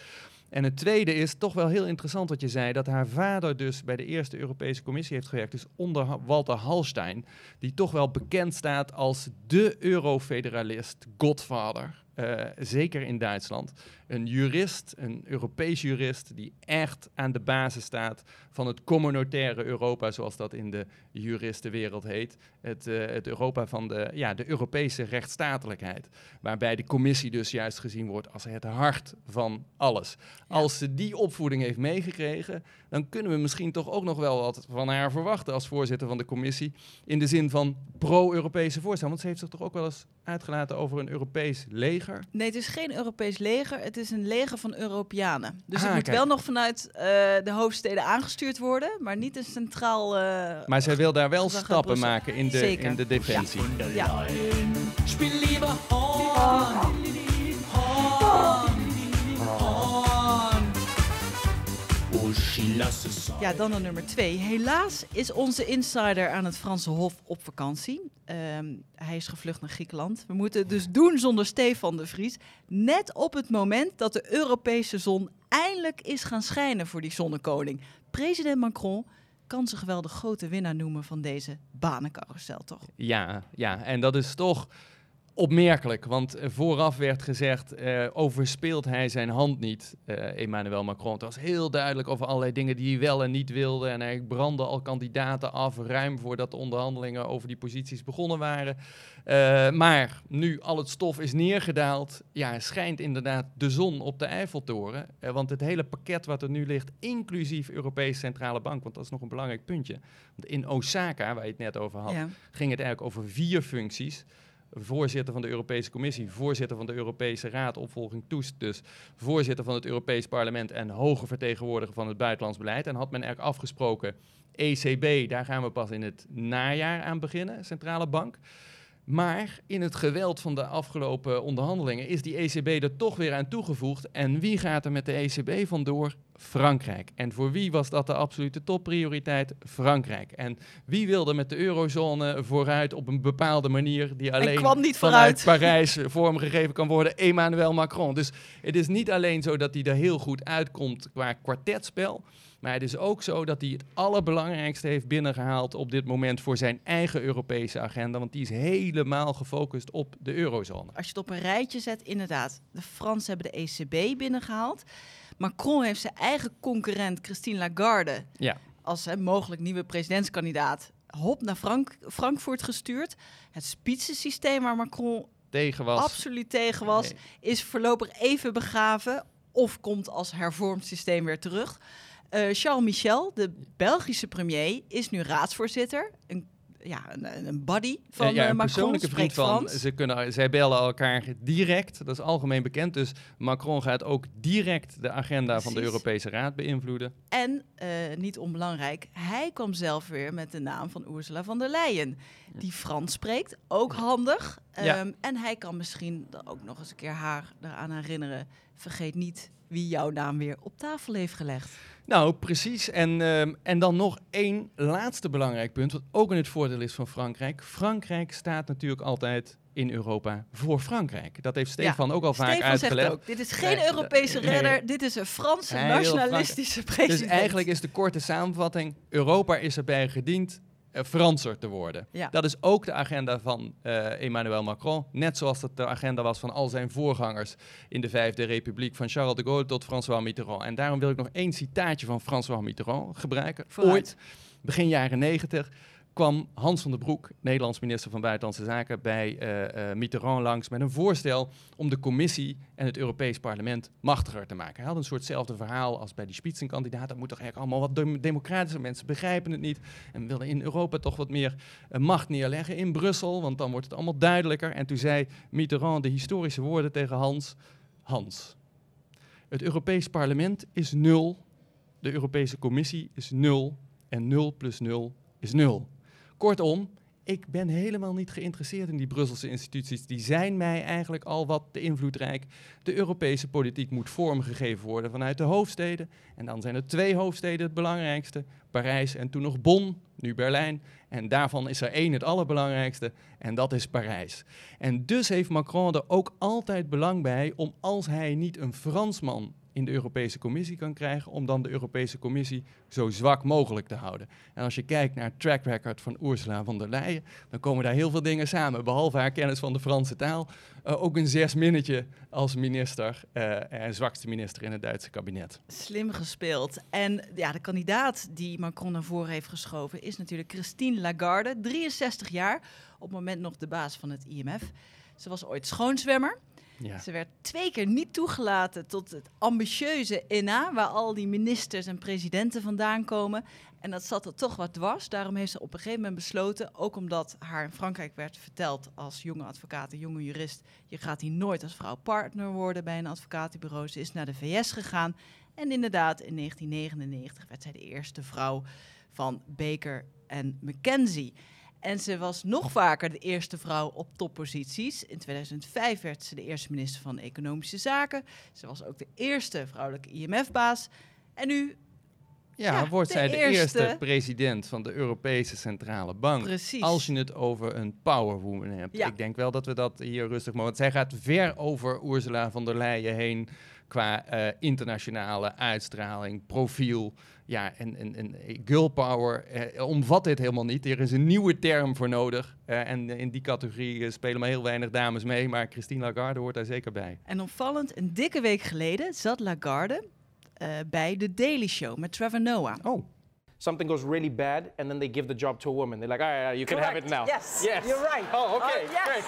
En het tweede is toch wel heel interessant wat je zei, dat haar vader dus bij de eerste Europese Commissie heeft gewerkt, dus onder ha- Walter Hallstein, die toch wel bekend staat als de eurofederalist, godfather. Uh, zeker in Duitsland. Een jurist, een Europees jurist, die echt aan de basis staat van het communautaire Europa, zoals dat in de juristenwereld heet. Het, uh, het Europa van de, ja, de Europese rechtsstatelijkheid. Waarbij de commissie dus juist gezien wordt als het hart van alles. Ja. Als ze die opvoeding heeft meegekregen, dan kunnen we misschien toch ook nog wel wat van haar verwachten als voorzitter van de commissie. In de zin van pro-Europese voorstel. Want ze heeft zich toch ook wel eens uitgelaten over een Europees leger? Nee, het is geen Europees leger. Het is een leger van Europeanen. Dus Ah, het moet kijk. wel nog vanuit uh, de hoofdsteden aangestuurd worden, maar niet een centraal... Uh, maar zij wil daar wel gezag uit stappen Brussel. maken in de, Zeker. in de defensie. Ja. Ja. Spiel lieber Horn. Horn. Horn. Uschi, lass es sein. Ja, dan naar nummer twee. Helaas is onze insider aan het Franse Hof op vakantie. Um, hij is gevlucht naar Griekenland. We moeten het dus doen zonder Stefan de Vries. Net op het moment dat de Europese zon eindelijk is gaan schijnen voor die zonnekoning. President Macron kan zich wel de grote winnaar noemen van deze banencarousel, toch? Ja, ja, en dat is toch opmerkelijk, want uh, vooraf werd gezegd, uh, overspeelt hij zijn hand niet, uh, Emmanuel Macron. Het was heel duidelijk over allerlei dingen die hij wel en niet wilde en hij brandde al kandidaten af, ruim voordat de onderhandelingen over die posities begonnen waren. Uh, maar nu al het stof is neergedaald, ja, schijnt inderdaad de zon op de Eiffeltoren, uh, want het hele pakket wat er nu ligt, inclusief Europese Centrale Bank, want dat is nog een belangrijk puntje. Want in Osaka, waar je het net over had, ja. ging het eigenlijk over vier functies. Voorzitter van de Europese Commissie, voorzitter van de Europese Raad, opvolging toest dus, voorzitter van het Europees Parlement en hoge vertegenwoordiger van het buitenlands beleid. En had men eigenlijk afgesproken, E C B, daar gaan we pas in het najaar aan beginnen, Centrale Bank. Maar in het geweld van de afgelopen onderhandelingen is die E C B er toch weer aan toegevoegd. En wie gaat er met de E C B vandoor? Frankrijk. En voor wie was dat de absolute topprioriteit? Frankrijk. En wie wilde met de eurozone vooruit op een bepaalde manier die alleen kwam niet vanuit vooruit. Parijs vormgegeven kan worden? Emmanuel Macron. Dus het is niet alleen zo dat hij er heel goed uitkomt qua kwartetspel. Maar het is ook zo dat hij het allerbelangrijkste heeft binnengehaald op dit moment voor zijn eigen Europese agenda. Want die is helemaal gefocust op de eurozone. Als je het op een rijtje zet, inderdaad. De Fransen hebben de E C B binnengehaald. Macron heeft zijn eigen concurrent Christine Lagarde ja. als hè, mogelijk nieuwe presidentskandidaat hop naar Frank- Frankfurt gestuurd. Het spitsensysteem waar Macron tegen was. absoluut tegen was, nee. is voorlopig even begraven of komt als hervormd systeem weer terug. Uh, Charles Michel, de Belgische premier, is nu raadsvoorzitter. Een, ja, een, een buddy van uh, ja, een uh, Macron, persoonlijke vriend van. Frans. Ze kunnen, zij bellen elkaar direct, dat is algemeen bekend. Dus Macron gaat ook direct de agenda Precies. van de Europese Raad beïnvloeden. En, uh, niet onbelangrijk, hij kwam zelf weer met de naam van Ursula von der Leyen. Die Frans spreekt, ook handig. Um, ja. En hij kan misschien ook nog eens een keer haar eraan herinneren. Vergeet niet wie jouw naam weer op tafel heeft gelegd. Nou, precies. En, um, en dan nog één laatste belangrijk punt, wat ook in het voordeel is van Frankrijk. Frankrijk staat natuurlijk altijd in Europa voor Frankrijk. Dat heeft Stefan ja, ook al vaak Stefan uitgelegd. Zegt ook, dit is geen uh, Europese nee, redder, dit is een Franse nationalistische president. Dus eigenlijk is de korte samenvatting, Europa is erbij gediend Uh, Franser te worden. Ja. Dat is ook de agenda van uh, Emmanuel Macron. Net zoals dat de agenda was van al zijn voorgangers in de Vijfde Republiek, van Charles de Gaulle tot François Mitterrand. En daarom wil ik nog één citaatje van François Mitterrand gebruiken. Vooruit. Ooit, begin jaren negentig, kwam Hans van den Broek, Nederlands minister van Buitenlandse Zaken, bij uh, uh, Mitterrand langs met een voorstel om de commissie en het Europees Parlement machtiger te maken. Hij had een soortzelfde verhaal als bij die spitsenkandidaat. Dat moet toch eigenlijk allemaal wat dem- democratischer, mensen begrijpen het niet. En wilden in Europa toch wat meer uh, macht neerleggen in Brussel, want dan wordt het allemaal duidelijker. En toen zei Mitterrand de historische woorden tegen Hans. Hans, het Europees Parlement is nul, de Europese Commissie is nul en nul plus nul is nul. Kortom, ik ben helemaal niet geïnteresseerd in die Brusselse instituties. Die zijn mij eigenlijk al wat te invloedrijk. De Europese politiek moet vormgegeven worden vanuit de hoofdsteden. En dan zijn er twee hoofdsteden het belangrijkste. Parijs en toen nog Bonn, nu Berlijn. En daarvan is er één het allerbelangrijkste en dat is Parijs. En dus heeft Macron er ook altijd belang bij om, als hij niet een Fransman in de Europese Commissie kan krijgen om dan de Europese Commissie zo zwak mogelijk te houden. En als je kijkt naar het track record van Ursula von der Leyen, dan komen daar heel veel dingen samen. Behalve haar kennis van de Franse taal, uh, ook een zesminnetje als minister, uh, en zwakste minister in het Duitse kabinet. Slim gespeeld. En ja, de kandidaat die Macron naar voren heeft geschoven is natuurlijk Christine Lagarde, drieënzestig jaar, op het moment nog de baas van het I M F. Ze was ooit schoonzwemmer. Ja. Ze werd twee keer niet toegelaten tot het ambitieuze E N A, waar al die ministers en presidenten vandaan komen. En dat zat er toch wat dwars. Daarom heeft ze op een gegeven moment besloten, ook omdat haar in Frankrijk werd verteld als jonge advocaat, een jonge jurist, je gaat hier nooit als vrouw partner worden bij een advocatenbureau. Ze is naar de V S gegaan en inderdaad in negentien negenennegentig werd zij de eerste vrouw van Baker en McKenzie. En ze was nog vaker de eerste vrouw op topposities. In tweeduizend vijf werd ze de eerste minister van Economische Zaken. Ze was ook de eerste vrouwelijke I M F-baas. En nu Ja, ja wordt de zij de eerste... eerste president van de Europese Centrale Bank. Precies. Als je het over een powerwoman hebt. Ja. Ik denk wel dat we dat hier rustig mogen. Want zij gaat ver over Ursula von der Leyen heen qua uh, internationale uitstraling, profiel. Ja, en, en, en girl power eh, omvat dit helemaal niet. Er is een nieuwe term voor nodig. Uh, en in die categorie uh, spelen maar heel weinig dames mee. Maar Christine Lagarde hoort daar zeker bij. En opvallend, een dikke week geleden zat Lagarde uh, bij The Daily Show met Trevor Noah. Oh. Something goes really bad and then they give the job to a woman. They're like, all right, you can Correct. have it now. Yes, yes, you're right. Oh, okay, uh, yes. great.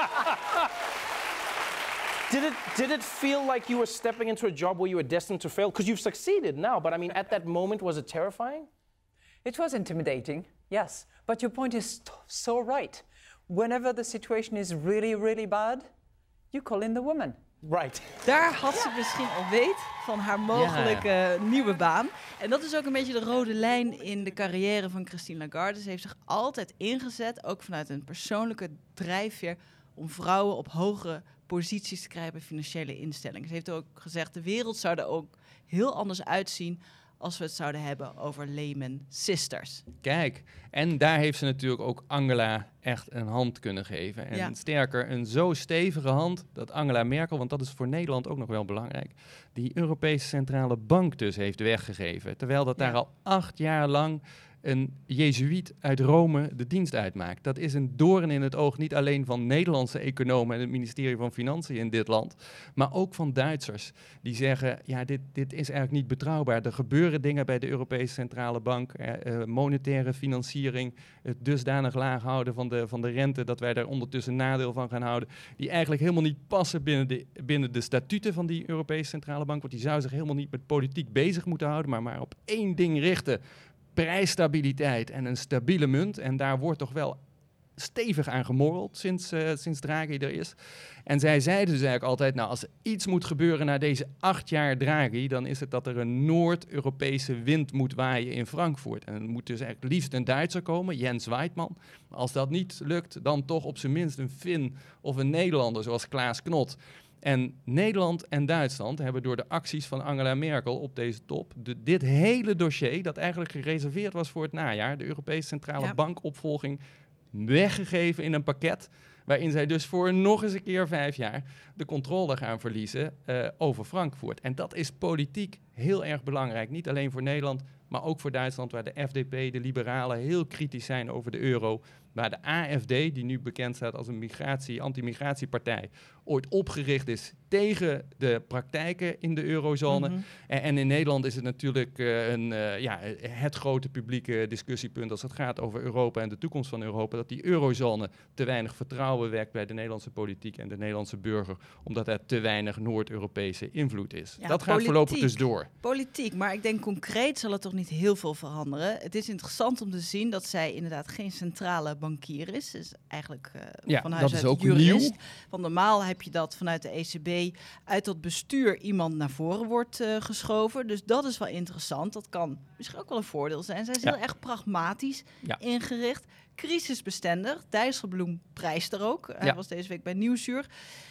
Did it, did it feel like you were stepping into a job where you were destined to fail? Because you've succeeded now, but I mean, at that moment, was it terrifying? It was intimidating, yes. But your point is so right. Whenever the situation is really, really bad, you call in the woman. Right. Daar had ze misschien al weet van haar mogelijke ja. nieuwe baan. En dat is ook een beetje de rode lijn in de carrière van Christine Lagarde. Ze heeft zich altijd ingezet, ook vanuit een persoonlijke drijfveer, om vrouwen op hogere posities te krijgen bij financiële instellingen. Ze heeft ook gezegd, de wereld zou er ook heel anders uitzien als we het zouden hebben over Lehman Sisters. Kijk, en daar heeft ze natuurlijk ook Angela echt een hand kunnen geven. En ja. sterker, een zo stevige hand dat Angela Merkel, want dat is voor Nederland ook nog wel belangrijk, die Europese Centrale Bank dus heeft weggegeven. Terwijl dat ja. daar al acht jaar lang een jezuïet uit Rome de dienst uitmaakt. Dat is een doorn in het oog, niet alleen van Nederlandse economen en het ministerie van Financiën in dit land, maar ook van Duitsers. Die zeggen, ja, dit, dit is eigenlijk niet betrouwbaar. Er gebeuren dingen bij de Europese Centrale Bank, eh, uh, monetaire financiering, het dusdanig laag houden van de, van de rente, dat wij daar ondertussen nadeel van gaan houden, die eigenlijk helemaal niet passen binnen de, binnen de statuten van die Europese Centrale Bank, want die zou zich helemaal niet met politiek bezig moeten houden, maar maar op één ding richten: prijsstabiliteit en een stabiele munt. En daar wordt toch wel stevig aan gemorreld sinds, uh, sinds Draghi er is. En zij zeiden dus eigenlijk altijd, nou, als er iets moet gebeuren na deze acht jaar Draghi, dan is het dat er een Noord-Europese wind moet waaien in Frankfurt. En er moet dus eigenlijk liefst een Duitser komen, Jens Weidmann. Maar als dat niet lukt, dan toch op zijn minst een Fin of een Nederlander, zoals Klaas Knot. En Nederland en Duitsland hebben door de acties van Angela Merkel op deze top de, dit hele dossier, dat eigenlijk gereserveerd was voor het najaar, de Europese Centrale ja. Bank opvolging, weggegeven in een pakket, waarin zij dus voor nog eens een keer vijf jaar de controle gaan verliezen uh, over Frankfurt. En dat is politiek heel erg belangrijk, niet alleen voor Nederland, maar ook voor Duitsland, waar de F D P, de liberalen, heel kritisch zijn over de euro. Waar de A F D, die nu bekend staat als een migratie, anti-migratiepartij, ooit opgericht is tegen de praktijken in de eurozone. Mm-hmm. En, en in Nederland is het natuurlijk uh, een, uh, ja, het grote publieke discussiepunt als het gaat over Europa en de toekomst van Europa, dat die eurozone te weinig vertrouwen wekt bij de Nederlandse politiek en de Nederlandse burger, omdat er te weinig Noord-Europese invloed is. Ja, dat gaat politiek, voorlopig dus door. Politiek, maar ik denk concreet zal het toch niet heel veel veranderen. Het is interessant om te zien dat zij inderdaad geen centrale bankier is. Dus eigenlijk uh, ja, van huis dat uit is ook jurist. nieuw. Want normaal heb je dat vanuit de E C B uit dat bestuur iemand naar voren wordt uh, geschoven. Dus dat is wel interessant. Dat kan misschien ook wel een voordeel zijn. Zij is ja. heel erg pragmatisch ja. ingericht. Crisisbestendig. Dijsselbloem prijst er ook. Hij ja. was deze week bij Nieuwsuur.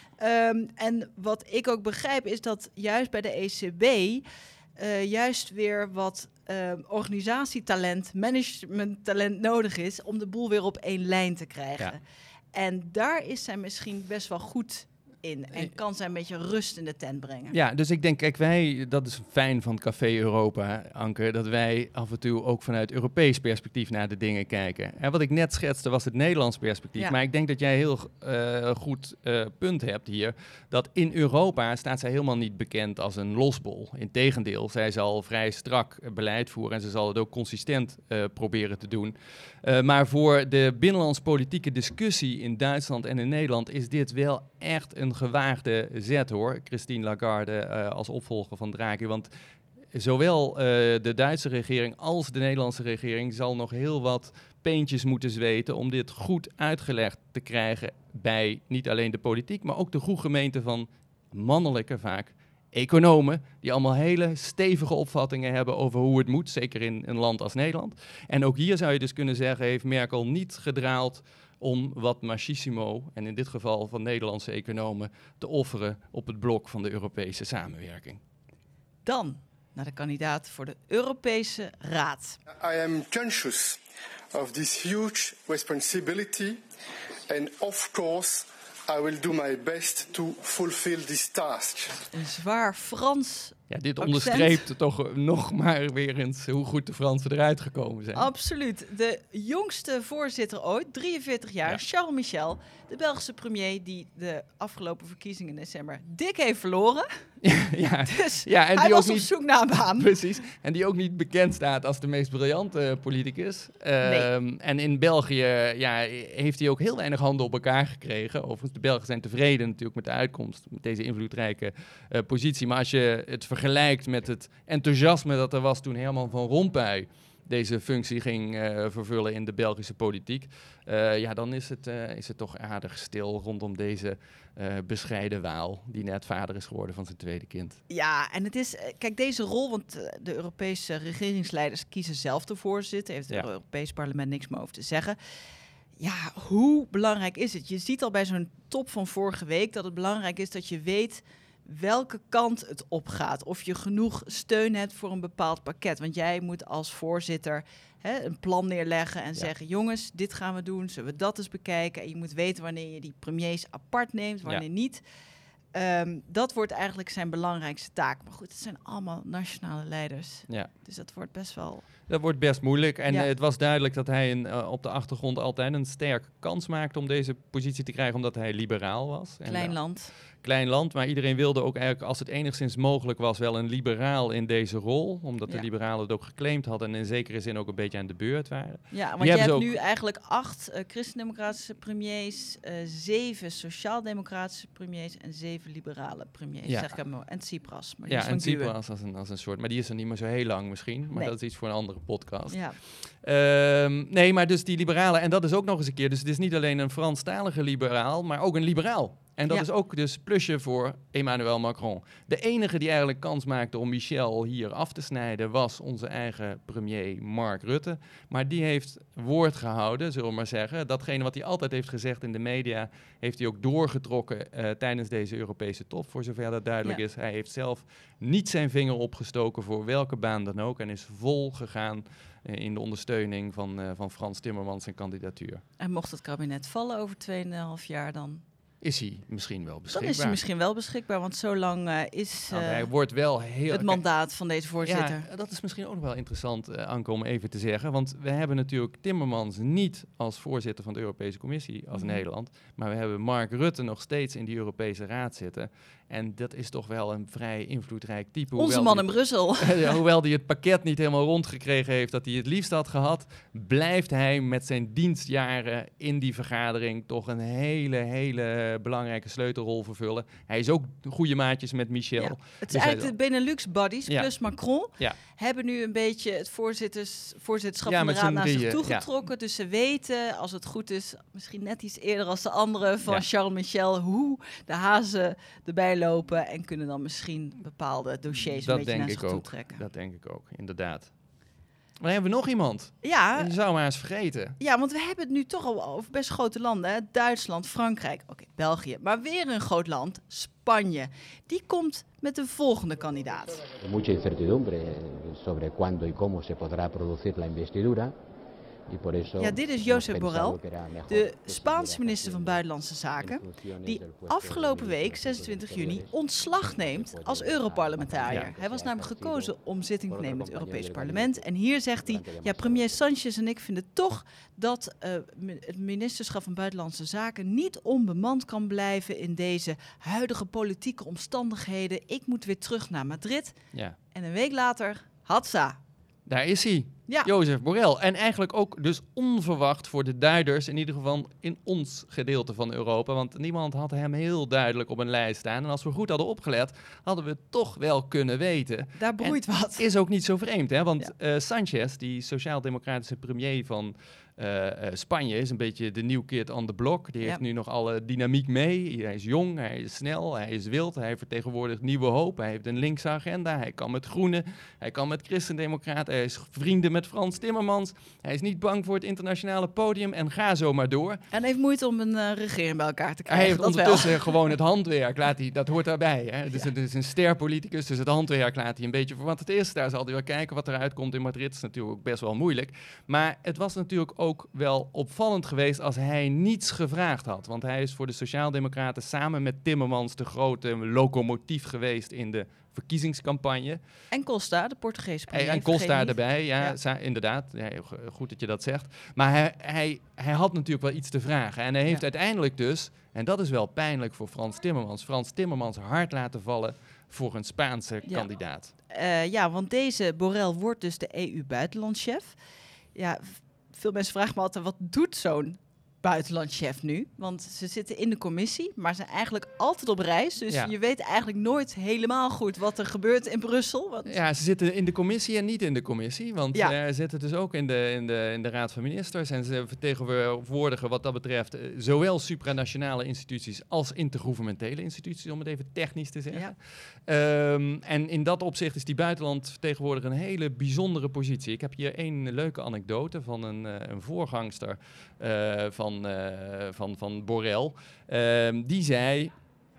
Um, en wat ik ook begrijp is dat juist bij de E C B uh, juist weer wat Uh, organisatietalent, managementtalent nodig is om de boel weer op één lijn te krijgen. Ja. En daar is zij misschien best wel goed in en kan zij een beetje rust in de tent brengen. Ja, dus ik denk, kijk, wij, dat is fijn van Café Europa, Anke, dat wij af en toe ook vanuit Europees perspectief naar de dingen kijken. En wat ik net schetste was het Nederlands perspectief, ja. maar ik denk dat jij heel uh, goed uh, punt hebt hier, dat in Europa staat zij helemaal niet bekend als een losbol. Integendeel, zij zal vrij strak beleid voeren en ze zal het ook consistent uh, proberen te doen. Uh, maar voor de binnenlands politieke discussie in Duitsland en in Nederland is dit wel echt een gewaagde zet, hoor. Christine Lagarde uh, als opvolger van Draghi. Want zowel uh, de Duitse regering als de Nederlandse regering zal nog heel wat peentjes moeten zweten om dit goed uitgelegd te krijgen bij niet alleen de politiek, maar ook de groegemeente van mannelijke vaak economen, die allemaal hele stevige opvattingen hebben over hoe het moet, zeker in een land als Nederland. En ook hier zou je dus kunnen zeggen, heeft Merkel niet gedraald om wat machismo, en in dit geval van Nederlandse economen, te offeren op het blok van de Europese samenwerking. Dan naar de kandidaat voor de Europese Raad. I am conscious of this huge responsibility and of course I will do my best to fulfill this task. Een zwaar Frans Ja, dit accent. onderstreept toch nog maar weer eens hoe goed de Fransen eruit gekomen zijn. Absoluut. De jongste voorzitter ooit, drieënveertig jaar, ja. Charles Michel, de Belgische premier die de afgelopen verkiezingen in december dik heeft verloren. ja, dus ja, en hij die was ook op niet, zoek naar een baan. Precies. En die ook niet bekend staat als de meest briljante politicus. Nee. Um, en in België ja, heeft hij ook heel weinig handen op elkaar gekregen. Overigens, de Belgen zijn tevreden natuurlijk met de uitkomst, met deze invloedrijke uh, positie. Maar als je het vergelijkt met het enthousiasme dat er was toen Herman van Rompuy deze functie ging uh, vervullen in de Belgische politiek, uh, ja, dan is het, uh, is het toch aardig stil rondom deze uh, bescheiden Waal, die net vader is geworden van zijn tweede kind. Ja, en het is, kijk, deze rol, want uh, de Europese regeringsleiders kiezen zelf de voorzitter, heeft het ja. Europees Parlement niks meer over te zeggen. Ja, hoe belangrijk is het? Je ziet al bij zo'n top van vorige week dat het belangrijk is dat je weet welke kant het opgaat. Of je genoeg steun hebt voor een bepaald pakket. Want jij moet als voorzitter hè, een plan neerleggen en ja. zeggen, jongens, dit gaan we doen, zullen we dat eens bekijken. En je moet weten wanneer je die premiers apart neemt, wanneer ja. niet. Um, dat wordt eigenlijk zijn belangrijkste taak. Maar goed, het zijn allemaal nationale leiders. Ja. Dus dat wordt best wel... Dat wordt best moeilijk. En ja. uh, het was duidelijk dat hij een, uh, op de achtergrond altijd een sterke kans maakte om deze positie te krijgen, omdat hij liberaal was. Klein en, uh, land. Klein land, maar iedereen wilde ook eigenlijk, als het enigszins mogelijk was, wel een liberaal in deze rol. Omdat ja. de liberalen het ook geclaimd hadden en in zekere zin ook een beetje aan de beurt waren. Ja, want je hebt ook nu eigenlijk acht uh, christendemocratische premiers, uh, zeven sociaal-democratische premiers en zeven liberale premiers. Ja. Zeg ik hem, en Tsipras. Maar ja, en Tsipras als een, als een soort, maar die is er niet meer zo heel lang misschien. Maar nee. dat is iets voor een andere podcast. Ja. Um, nee, maar dus die liberalen, en dat is ook nog eens een keer, dus het is niet alleen een Franstalige liberaal, maar ook een liberaal. En dat ja. is ook dus plusje voor Emmanuel Macron. De enige die eigenlijk kans maakte om Michel hier af te snijden was onze eigen premier Mark Rutte. Maar die heeft woord gehouden, zullen we maar zeggen. Datgene wat hij altijd heeft gezegd in de media, heeft hij ook doorgetrokken uh, tijdens deze Europese top, voor zover dat duidelijk ja. is. Hij heeft zelf niet zijn vinger opgestoken voor welke baan dan ook en is vol gegaan uh, in de ondersteuning van, uh, van Frans Timmermans zijn kandidatuur. En mocht het kabinet vallen over tweeënhalf jaar dan? Is hij misschien wel beschikbaar. Dan is hij misschien wel beschikbaar, want zo lang uh, is uh, nou, hij wordt wel heel, het mandaat van deze voorzitter. Ja, dat is misschien ook wel interessant, uh, Anke, om even te zeggen. Want we hebben natuurlijk Timmermans niet als voorzitter van de Europese Commissie als mm-hmm. Nederland. Maar we hebben Mark Rutte nog steeds in die Europese Raad zitten. En dat is toch wel een vrij invloedrijk type. Onze man die, in Brussel. ja, hoewel hij het pakket niet helemaal rondgekregen heeft dat hij het liefst had gehad, blijft hij met zijn dienstjaren in die vergadering toch een hele, hele belangrijke sleutelrol vervullen. Hij is ook goede maatjes met Michel. Ja. Het is dus eigenlijk de Benelux-buddies ja. plus Macron ja. hebben nu een beetje het voorzitters, voorzitterschap ja, van de Raad naar zich toegetrokken. Ja. Dus ze weten, als het goed is, misschien net iets eerder als de anderen van ja. Charles Michel, hoe de hazen erbij lopen en kunnen dan misschien bepaalde dossiers dat een beetje naar zich ook. toe trekken. Dat denk ik ook, inderdaad. Maar hebben we nog iemand? Ja. Je zou maar eens vergeten. Ja, want we hebben het nu toch al over best grote landen. Hè? Duitsland, Frankrijk, oké, okay, België. Maar weer een groot land, Spanje. Die komt met de volgende kandidaat. Mucha incertidumbre sobre cuándo y cómo se podrá producir la investidura. Ja, dit is Josep Borrell, de Spaanse minister van Buitenlandse Zaken, die afgelopen week, zesentwintig juni, ontslag neemt als Europarlementariër. Ja. Hij was namelijk gekozen om zitting te nemen in het Europees Parlement. En hier zegt hij, ja, premier Sánchez en ik vinden toch dat uh, het ministerschap van Buitenlandse Zaken niet onbemand kan blijven in deze huidige politieke omstandigheden. Ik moet weer terug naar Madrid. Ja. En een week later, hatsa. Daar is hij, ja. Josep Borrell. En eigenlijk ook dus onverwacht voor de Duitsers, in ieder geval in ons gedeelte van Europa. Want niemand had hem heel duidelijk op een lijst staan. En als we goed hadden opgelet, hadden we het toch wel kunnen weten. Daar broeit en wat. Is ook niet zo vreemd, hè? Want ja. uh, Sánchez, die sociaal-democratische premier van Uh, uh, Spanje, is een beetje de new kid on the block. Die ja. heeft nu nog alle dynamiek mee. Hij is jong, hij is snel, hij is wild. Hij vertegenwoordigt nieuwe hoop. Hij heeft een linkse agenda. Hij kan met Groenen. Hij kan met Christendemocraten. Hij is vrienden met Frans Timmermans. Hij is niet bang voor het internationale podium. En ga zo maar door. En heeft moeite om een uh, regering bij elkaar te krijgen. Hij heeft dat ondertussen wel. gewoon het handwerk. Laat hij, dat hoort daarbij. Hè? Dus ja. het is een sterpoliticus. Dus het handwerk laat hij een beetje voor wat het is. Daar zal hij wel kijken wat eruit komt in Madrid. Dat is natuurlijk ook best wel moeilijk. Maar het was natuurlijk ook wel opvallend geweest als hij niets gevraagd had. Want hij is voor de Sociaaldemocraten samen met Timmermans de grote locomotief geweest in de verkiezingscampagne. En Costa, de Portugese premier. En Costa erbij, ja, ja. Sa- inderdaad. Ja, goed dat je dat zegt. Maar hij, hij, hij had natuurlijk wel iets te vragen. En hij heeft ja. uiteindelijk dus, en dat is wel pijnlijk voor Frans Timmermans, Frans Timmermans hard laten vallen voor een Spaanse ja. kandidaat. Uh, ja, want deze Borrell wordt dus de E U-buitenlandchef. Ja, veel mensen vragen me altijd, wat doet zo'n buitenlandchef nu? Want ze zitten in de commissie, maar zijn eigenlijk altijd op reis. Dus ja. je weet eigenlijk nooit helemaal goed wat er gebeurt in Brussel. Want... Ja, ze zitten in de commissie en niet in de commissie. Want ja. uh, ze zitten dus ook in de, in, de, in de Raad van Ministers. En ze vertegenwoordigen wat dat betreft uh, zowel supranationale instituties als intergouvernementele instituties, om het even technisch te zeggen. Ja. Um, en in dat opzicht is die buitenlandvertegenwoordiger een hele bijzondere positie. Ik heb hier één leuke anekdote van een, uh, een voorgangster uh, van Van, uh, van, van Borrell. Uh, die zei,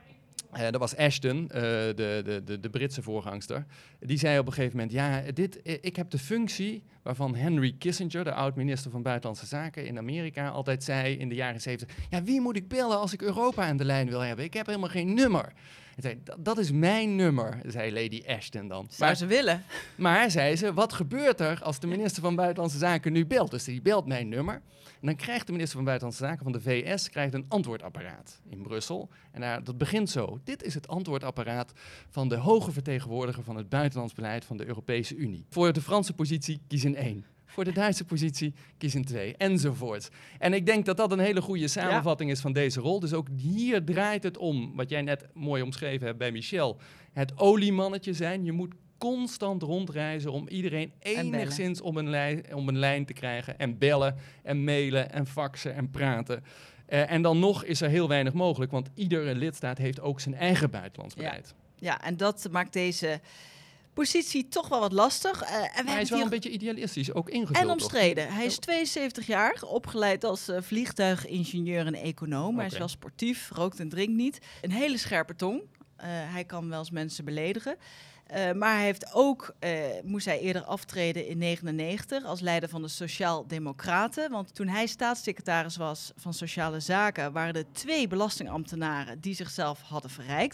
uh, dat was Ashton, uh, de, de, de, de Britse voorgangster. Die zei op een gegeven moment, ja, dit, ik heb de functie waarvan Henry Kissinger, de oud-minister van Buitenlandse Zaken in Amerika, altijd zei in de jaren zeventig, ja, wie moet ik bellen als ik Europa aan de lijn wil hebben? Ik heb helemaal geen nummer. En zei, dat is mijn nummer, zei Lady Ashton dan. Zou maar, ze willen. Maar, zei ze, wat gebeurt er als de minister van Buitenlandse Zaken nu belt? Dus die belt mijn nummer. En dan krijgt de minister van Buitenlandse Zaken van de V S krijgt een antwoordapparaat in Brussel. En daar, dat begint zo. Dit is het antwoordapparaat van de hoge vertegenwoordiger van het buitenlands beleid van de Europese Unie. Voor de Franse positie kies een één. Voor de Duitse positie kies een twee, enzovoort. En ik denk dat dat een hele goede samenvatting ja. is van deze rol. Dus ook hier draait het om, wat jij net mooi omschreven hebt bij Michel, het oliemannetje zijn. Je moet constant rondreizen om iedereen enigszins om een, lijn, om een lijn te krijgen. En bellen en mailen en faxen en praten. Uh, en dan nog is er heel weinig mogelijk, want iedere lidstaat heeft ook zijn eigen buitenlands beleid. Ja, ja, en dat maakt deze positie toch wel wat lastig. Uh, en hij is wel een beetje idealistisch, ook ingevuld. En omstreden. Toch? Hij is tweeënzeventig jaar, opgeleid als uh, vliegtuigingenieur en econoom. Okay. Hij is wel sportief, rookt en drinkt niet. Een hele scherpe tong. Uh, hij kan wel eens mensen beledigen. Uh, maar hij heeft ook, uh, moest hij eerder aftreden in negentien negenennegentig als leider van de Sociaal-Democraten. Want toen hij staatssecretaris was van Sociale Zaken, waren er twee belastingambtenaren die zichzelf hadden verrijkt.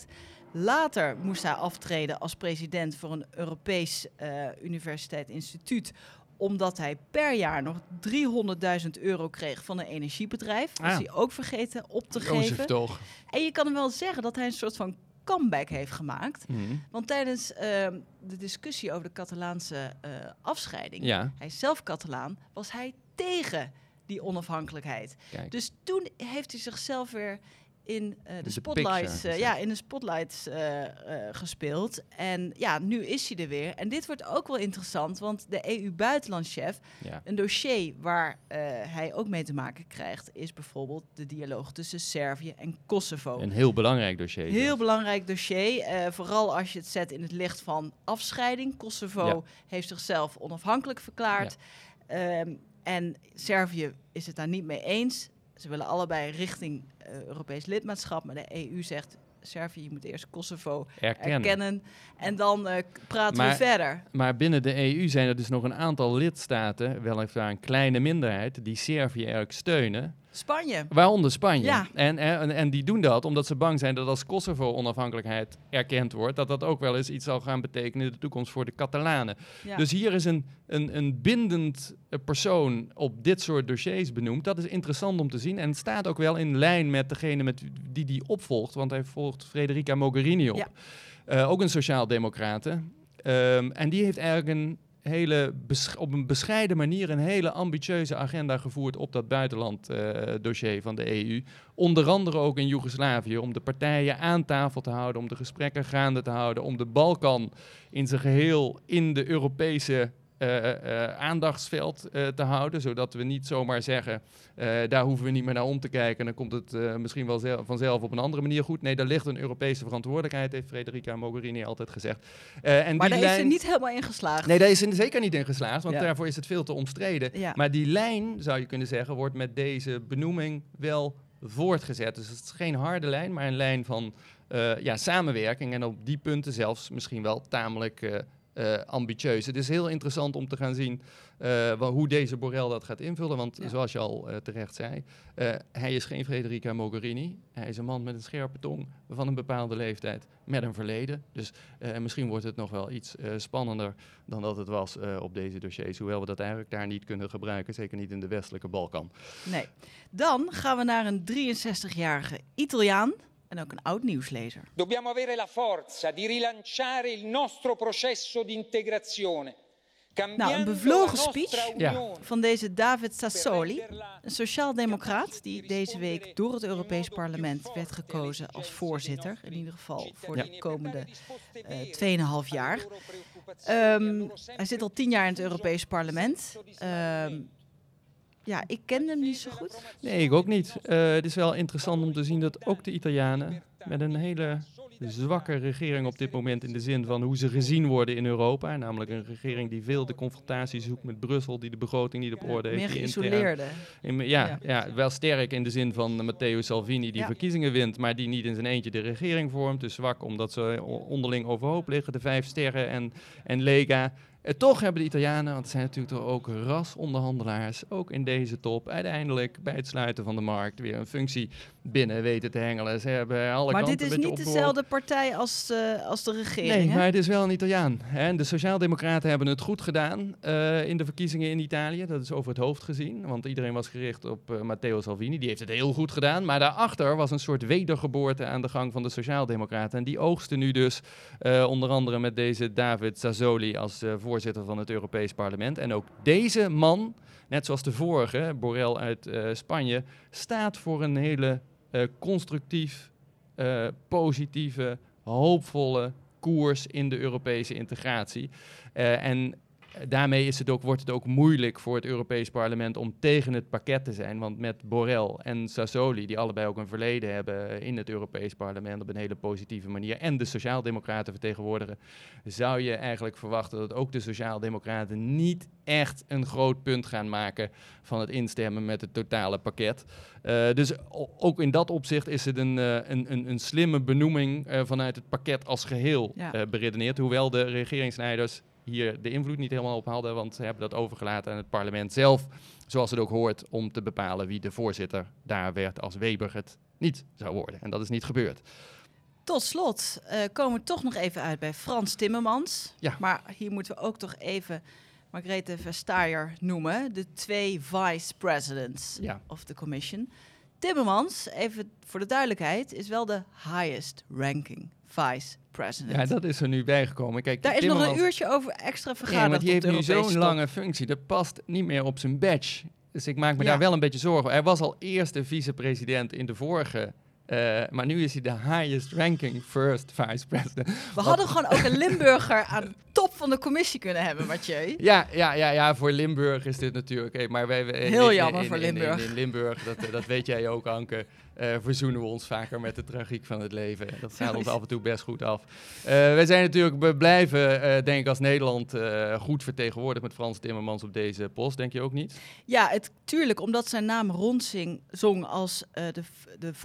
Later moest hij aftreden als president voor een Europees uh, universiteit instituut, omdat hij per jaar nog driehonderdduizend euro kreeg van een energiebedrijf. Dat is hij ook vergeten op te Jozef geven. Toch. En je kan hem wel zeggen dat hij een soort van comeback heeft gemaakt. Mm-hmm. Want tijdens uh, de discussie over de Catalaanse uh, afscheiding, ja. hij is zelf Catalaan, was hij tegen die onafhankelijkheid. Kijk. Dus toen heeft hij zichzelf weer in uh, de, de spotlights, picture, uh, ja, in de spotlights uh, uh, gespeeld. En ja, nu is hij er weer. En dit wordt ook wel interessant, want de E U-buitenlandchef, ja. een dossier waar uh, hij ook mee te maken krijgt, is bijvoorbeeld de dialoog tussen Servië en Kosovo. Een heel belangrijk dossier. Heel dus. belangrijk dossier, uh, vooral als je het zet in het licht van afscheiding. Kosovo ja. heeft zichzelf onafhankelijk verklaard. Ja. Um, en Servië is het daar niet mee eens. Ze willen allebei richting uh, Europees lidmaatschap, maar de E U zegt Servië, je moet eerst Kosovo Erkennen. erkennen. En dan uh, praten maar, we verder. Maar binnen de E U zijn er dus nog een aantal lidstaten, weliswaar een kleine minderheid, die Servië eigenlijk steunen. Spanje. Waaronder Spanje. Ja. En, en, en die doen dat omdat ze bang zijn dat als Kosovo-onafhankelijkheid erkend wordt, dat dat ook wel eens iets zal gaan betekenen in de toekomst voor de Catalanen. Ja. Dus hier is een, een, een bindend persoon op dit soort dossiers benoemd. Dat is interessant om te zien. En het staat ook wel in lijn met degene met die die opvolgt, want hij volgt Federica Mogherini op. Ja. Uh, ook een sociaaldemocrate. Um, en die heeft eigenlijk een hele besch- op een bescheiden manier een hele ambitieuze agenda gevoerd op dat buitenland uh, dossier van de E U. Onder andere ook in Joegoslavië, om de partijen aan tafel te houden, om de gesprekken gaande te houden, om de Balkan in zijn geheel in de Europese Uh, uh, aandachtsveld uh, te houden, zodat we niet zomaar zeggen, uh, daar hoeven we niet meer naar om te kijken en dan komt het uh, misschien wel zelf, vanzelf op een andere manier goed. Nee, daar ligt een Europese verantwoordelijkheid, heeft Federica Mogherini altijd gezegd. Uh, en maar die daar lijn... is ze niet helemaal in geslaagd. Nee, daar is ze zeker niet in geslaagd, want ja. daarvoor is het veel te omstreden. Ja. Maar die lijn, zou je kunnen zeggen, wordt met deze benoeming wel voortgezet. Dus het is geen harde lijn, maar een lijn van uh, ja, samenwerking en op die punten zelfs misschien wel tamelijk Uh, Uh, ambitieus. Het is heel interessant om te gaan zien uh, hoe deze Borrell dat gaat invullen. Want ja. zoals je al uh, terecht zei, uh, hij is geen Federica Mogherini. Hij is een man met een scherpe tong van een bepaalde leeftijd met een verleden. Dus uh, misschien wordt het nog wel iets uh, spannender dan dat het was uh, op deze dossiers. Hoewel we dat eigenlijk daar niet kunnen gebruiken. Zeker niet in de westelijke Balkan. Nee. Dan gaan we naar een drieënzestigjarige Italiaan. En ook een oud nieuwslezer. Dobbiamo avere la forza di rilanciare il nostro processo di integrazione. Nou, een bevlogen speech ja. van deze David Sassoli, een sociaaldemocraat die deze week door het Europees Parlement werd gekozen als voorzitter, in ieder geval voor ja. de komende uh, tweeënhalf jaar. Um, hij zit al tien jaar in het Europees Parlement. Um, Ja, ik ken hem niet zo goed. Nee, ik ook niet. Uh, het is wel interessant om te zien dat ook de Italianen met een hele zwakke regering op dit moment in de zin van hoe ze gezien worden in Europa. Namelijk een regering die veel de confrontatie zoekt met Brussel, die de begroting niet op orde heeft. Meer geïsoleerde. In, ja, ja. ja, wel sterk in de zin van Matteo Salvini die ja. verkiezingen wint, maar die niet in zijn eentje de regering vormt. Dus zwak omdat ze onderling overhoop liggen, de Vijf Sterren en, en Lega. Uh, toch hebben de Italianen, want het zijn natuurlijk toch ook rasonderhandelaars, ook in deze top, uiteindelijk bij het sluiten van de markt weer een functie binnen weten te hengelen. Ze hebben alle maar kanten dit is niet dezelfde partij als, uh, als de regering, Nee, hè? maar het is wel een Italiaan. Hè? De Sociaaldemocraten hebben het goed gedaan uh, in de verkiezingen in Italië. Dat is over het hoofd gezien, want iedereen was gericht op uh, Matteo Salvini. Die heeft het heel goed gedaan, maar daarachter was een soort wedergeboorte aan de gang van de Sociaaldemocraten. En die oogsten nu dus uh, onder andere met deze David Sassoli als uh, voorzitter van het Europees Parlement. En ook deze man, net zoals de vorige, Borrell uit uh, Spanje, staat voor een hele uh, constructief, uh, positieve, hoopvolle koers in de Europese integratie. Uh, en daarmee is het ook, wordt het ook moeilijk voor het Europees Parlement om tegen het pakket te zijn. Want met Borrell en Sassoli, die allebei ook een verleden hebben in het Europees Parlement op een hele positieve manier, en de Sociaaldemocraten vertegenwoordigen, zou je eigenlijk verwachten dat ook de Sociaaldemocraten niet echt een groot punt gaan maken van het instemmen met het totale pakket. Uh, dus o- ook in dat opzicht is het een, uh, een, een, een slimme benoeming uh, vanuit het pakket als geheel ja. uh, beredeneerd. Hoewel de regeringsleiders hier de invloed niet helemaal op hadden, want ze hebben dat overgelaten aan het parlement zelf, zoals het ook hoort, om te bepalen wie de voorzitter daar werd als Weber het niet zou worden. En dat is niet gebeurd. Tot slot uh, komen we toch nog even uit bij Frans Timmermans. Ja. Maar hier moeten we ook toch even Margrethe Vestager noemen, de twee vice presidents ja. of the commission. Timmermans, even voor de duidelijkheid, is wel de highest ranking vice president. Ja, dat is er nu bijgekomen. Kijk, daar is Timmermans nog een uurtje over extra vergaderd. Ja, maar die heeft nu zo'n top. lange functie. Dat past niet meer op zijn badge. Dus ik maak me ja. daar wel een beetje zorgen. Hij was al eerste vicepresident in de vorige. Uh, maar nu is hij de highest ranking first vice president. We Wat... hadden gewoon ook een Limburger aan de top van de commissie kunnen hebben, Mathieu. Ja, ja, ja, ja, voor Limburg is dit natuurlijk... Hey, maar wij, in, Heel in, jammer in, voor in, Limburg. In, in, in Limburg, dat, dat weet jij ook, Anke, uh, verzoenen we ons vaker met de tragiek van het leven. Dat gaat ons af en toe best goed af. Uh, wij zijn natuurlijk, we blijven, uh, denk ik, als Nederland uh, goed vertegenwoordigd met Frans Timmermans op deze post. Denk je ook niet? Ja, het, tuurlijk, omdat zijn naam rondzong als uh, de, de voorzitter van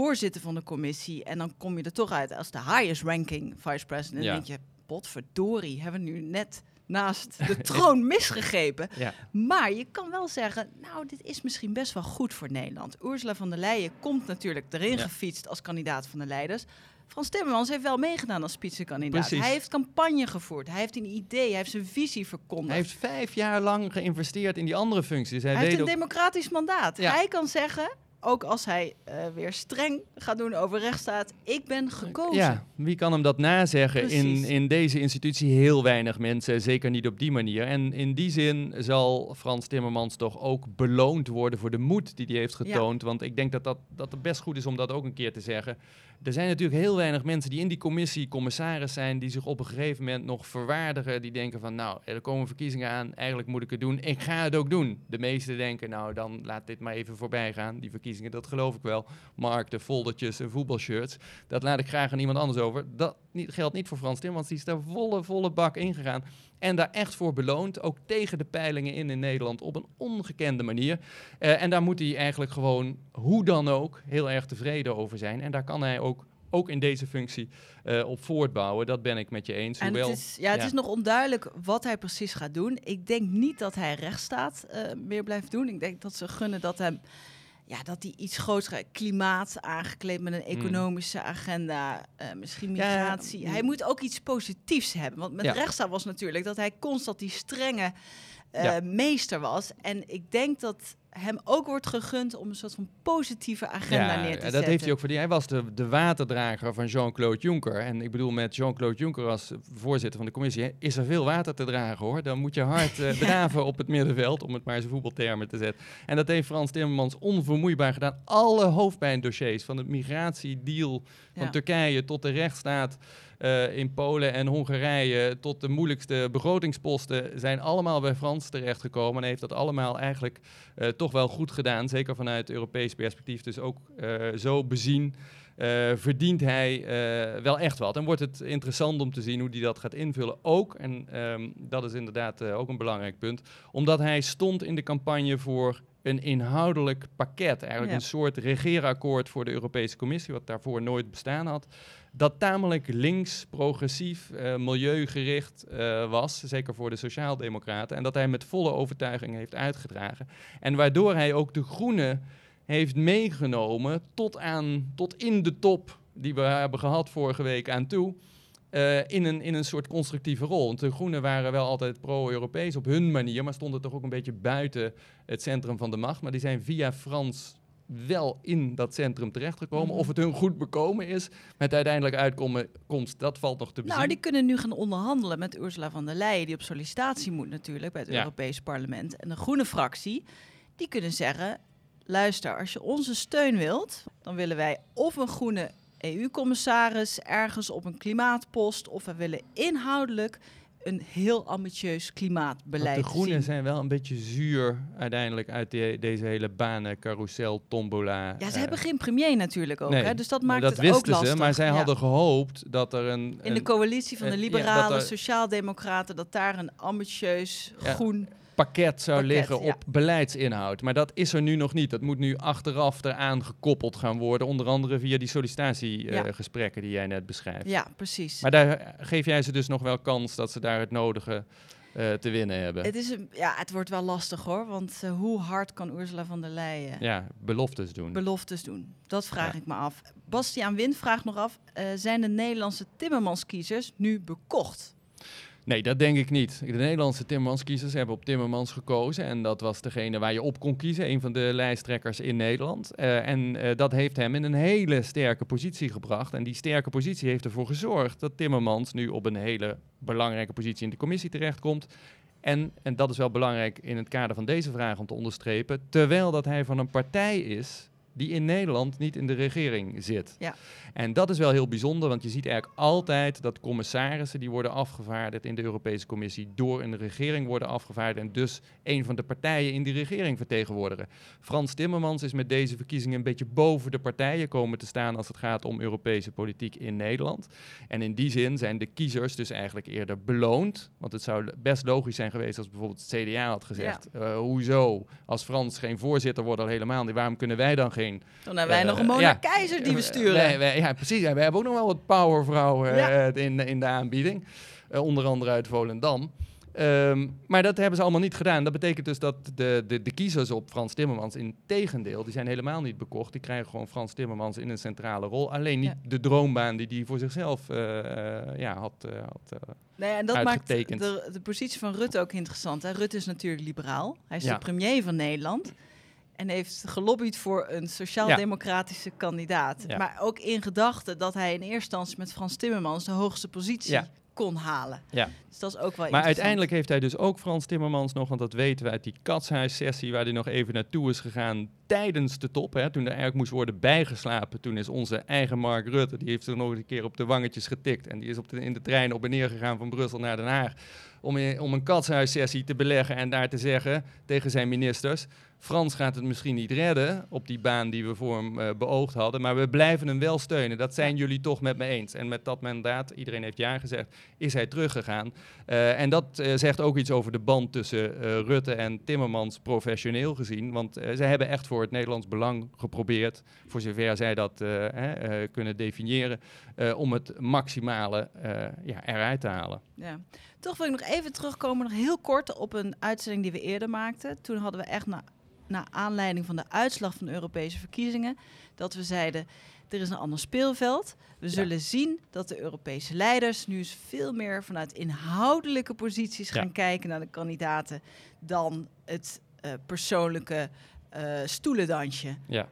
van de commissie. En dan kom je er toch uit als de highest ranking vice president. Ja. Dan denk je, potverdorie, hebben we nu net naast de troon misgegrepen. Ja. Maar je kan wel zeggen, nou, dit is misschien best wel goed voor Nederland. Ursula von der Leyen komt natuurlijk erin ja. gefietst als kandidaat van de leiders. Frans Timmermans heeft wel meegedaan als spitzenkandidaat. Precies. Hij heeft campagne gevoerd. Hij heeft een idee. Hij heeft zijn visie verkondigd. Hij heeft vijf jaar lang geïnvesteerd in die andere functies. Hij, hij heeft een ook... democratisch mandaat. Ja. Hij kan zeggen, ook als hij uh, weer streng gaat doen over rechtsstaat, ik ben gekozen. Ja, wie kan hem dat nazeggen? In, in deze institutie heel weinig mensen, zeker niet op die manier. En in die zin zal Frans Timmermans toch ook beloond worden voor de moed die hij heeft getoond. Ja. Want ik denk dat, dat dat het best goed is om dat ook een keer te zeggen. Er zijn natuurlijk heel weinig mensen die in die commissie commissaris zijn, die zich op een gegeven moment nog verwaardigen. Die denken van, nou, er komen verkiezingen aan, eigenlijk moet ik het doen. Ik ga het ook doen. De meesten denken, nou, dan laat dit maar even voorbij gaan. Die verkiezingen, dat geloof ik wel. Markten, foldertjes en voetbalshirts. Dat laat ik graag aan iemand anders over. Dat niet, geldt niet voor Frans Timmermans. Die is daar volle, volle bak ingegaan. En daar echt voor beloond, ook tegen de peilingen in in Nederland, op een ongekende manier. Uh, en daar moet hij eigenlijk gewoon, hoe dan ook, heel erg tevreden over zijn. En daar kan hij ook, ook in deze functie uh, op voortbouwen. Dat ben ik met je eens. En Hoewel, het is, ja, het ja. is nog onduidelijk wat hij precies gaat doen. Ik denk niet dat hij rechtsstaat uh, meer blijft doen. Ik denk dat ze gunnen dat hem... Ja, dat hij iets groots, klimaat aangekleed met een economische mm. agenda, uh, misschien migratie. Ja, hij moet ook iets positiefs hebben. Want met ja. rechtsstaat was natuurlijk dat hij constant die strenge uh, ja. meester was. En ik denk dat hem ook wordt gegund om een soort van positieve agenda ja, neer te zetten. Dat heeft hij ook verdiend. Hij was de, de waterdrager van Jean-Claude Juncker. En ik bedoel, met Jean-Claude Juncker als voorzitter van de commissie is er veel water te dragen, hoor. Dan moet je hard uh, draven ja. op het middenveld, om het maar zijn voetbaltermen te zetten. En dat heeft Frans Timmermans onvermoeibaar gedaan. Alle hoofdpijndossiers, van het migratiedeal van ja. Turkije tot de rechtsstaat Uh, in Polen en Hongarije tot de moeilijkste begrotingsposten zijn allemaal bij Frans terechtgekomen. En hij heeft dat allemaal eigenlijk uh, toch wel goed gedaan. Zeker vanuit Europees perspectief. Dus ook uh, zo bezien uh, verdient hij uh, wel echt wat. En wordt het interessant om te zien hoe hij dat gaat invullen ook. En um, dat is inderdaad uh, ook een belangrijk punt. Omdat hij stond in de campagne voor een inhoudelijk pakket. Eigenlijk ja. een soort regeerakkoord voor de Europese Commissie, wat daarvoor nooit bestaan had. Dat tamelijk links, progressief, uh, milieugericht uh, was. Zeker voor de Sociaaldemocraten. En dat hij met volle overtuiging heeft uitgedragen. En waardoor hij ook de Groenen heeft meegenomen tot, aan, tot in de top die we hebben gehad vorige week aan toe. Uh, in, een, in een soort constructieve rol. Want de Groenen waren wel altijd pro-Europees op hun manier, maar stonden toch ook een beetje buiten het centrum van de macht. Maar die zijn via Frans wel in dat centrum terechtgekomen. Mm-hmm. Of het hun goed bekomen is met uiteindelijk uitkomst, dat valt nog te bezien. Nou, die kunnen nu gaan onderhandelen met Ursula von der Leyen, die op sollicitatie moet natuurlijk bij het ja. Europees Parlement. En de groene fractie, die kunnen zeggen, luister, als je onze steun wilt, dan willen wij of een groene E U-commissaris ergens op een klimaatpost, of we willen inhoudelijk een heel ambitieus klimaatbeleid zien. De Groenen zijn wel een beetje zuur uiteindelijk uit die, deze hele banen, carousel, tombola. Ja, ze uh, hebben geen premier natuurlijk ook, nee, hè? Dus dat maakt dat het ook lastig. Ze, maar zij ja. hadden gehoopt dat er een... In de een, coalitie van de een, liberalen, ja, sociaaldemocraten, dat daar een ambitieus, ja. groen pakket zou pakket, liggen ja. op beleidsinhoud. Maar dat is er nu nog niet. Dat moet nu achteraf eraan gekoppeld gaan worden. Onder andere via die sollicitatiegesprekken uh, ja. die jij net beschrijft. Ja, precies. Maar daar geef jij ze dus nog wel kans dat ze daar het nodige uh, te winnen hebben. Het, is een, ja, het wordt wel lastig hoor. Want uh, hoe hard kan Ursula von der Leyen... Ja, beloftes doen. Beloftes doen. Dat vraag ja. ik me af. Bastiaan Wind vraagt nog af. Uh, zijn de Nederlandse Timmermans-kiezers nu bekocht? Nee, dat denk ik niet. De Nederlandse Timmermans-kiezers hebben op Timmermans gekozen. En dat was degene waar je op kon kiezen. Een van de lijsttrekkers in Nederland. Uh, en uh, dat heeft hem in een hele sterke positie gebracht. En die sterke positie heeft ervoor gezorgd dat Timmermans nu op een hele belangrijke positie in de commissie terechtkomt. En, en dat is wel belangrijk in het kader van deze vraag om te onderstrepen. Terwijl dat hij van een partij is die in Nederland niet in de regering zit. Ja. En dat is wel heel bijzonder, want je ziet eigenlijk altijd dat commissarissen die worden afgevaardigd in de Europese Commissie door een regering worden afgevaardigd en dus een van de partijen in die regering vertegenwoordigen. Frans Timmermans is met deze verkiezingen een beetje boven de partijen komen te staan als het gaat om Europese politiek in Nederland. En in die zin zijn de kiezers dus eigenlijk eerder beloond, want het zou best logisch zijn geweest als bijvoorbeeld het C D A had gezegd, ja. uh, hoezo, als Frans geen voorzitter wordt al helemaal niet, waarom kunnen wij dan geen geen... Dan hebben wij uh, nog een Mona ja, Keizer die we sturen. Wij, wij, ja, precies. Ja, we hebben ook nog wel wat powervrouwen ja. uh, in, in de aanbieding. Uh, onder andere uit Volendam. Um, maar dat hebben ze allemaal niet gedaan. Dat betekent dus dat de, de, de kiezers op Frans Timmermans, in tegendeel, die zijn helemaal niet bekocht. Die krijgen gewoon Frans Timmermans in een centrale rol. Alleen niet ja. de droombaan die hij voor zichzelf uh, uh, ja, had, uh, had uh, nee, en dat uitgetekend. maakt de, de positie van Rutte ook interessant. Hè? Rutte is natuurlijk liberaal. Hij is ja. de premier van Nederland. En heeft gelobbyd voor een sociaal-democratische ja. kandidaat. Ja. Maar ook in gedachte dat hij in eerste instantie met Frans Timmermans de hoogste positie ja. kon halen. Ja. Dus dat is ook wel maar uiteindelijk heeft hij dus ook Frans Timmermans nog, want dat weten we uit die Katshuis-sessie waar hij nog even naartoe is gegaan tijdens de top, hè, toen er eigenlijk moest worden bijgeslapen. Toen is onze eigen Mark Rutte, die heeft er nog eens een keer op de wangetjes getikt en die is op de, in de trein op en neer gegaan van Brussel naar Den Haag om, in, om een Katshuis-sessie te beleggen en daar te zeggen tegen zijn ministers: Frans gaat het misschien niet redden op die baan die we voor hem uh, beoogd hadden, maar we blijven hem wel steunen. Dat zijn jullie toch met me eens. En met dat mandaat, iedereen heeft ja gezegd, is hij teruggegaan. Uh, en dat uh, zegt ook iets over de band tussen uh, Rutte en Timmermans professioneel gezien. Want uh, zij hebben echt voor het Nederlands belang geprobeerd, voor zover zij dat uh, uh, kunnen definiëren, uh, om het maximale uh, ja, eruit te halen. Ja. Toch wil ik nog even terugkomen, nog heel kort op een uitzending die we eerder maakten. Toen hadden we echt na, naar aanleiding van de uitslag van de Europese verkiezingen, dat we zeiden, er is een ander speelveld. We zullen ja. zien dat de Europese leiders nu eens veel meer vanuit inhoudelijke posities gaan ja. kijken naar de kandidaten dan het uh, persoonlijke uh, stoelendansje. Ja.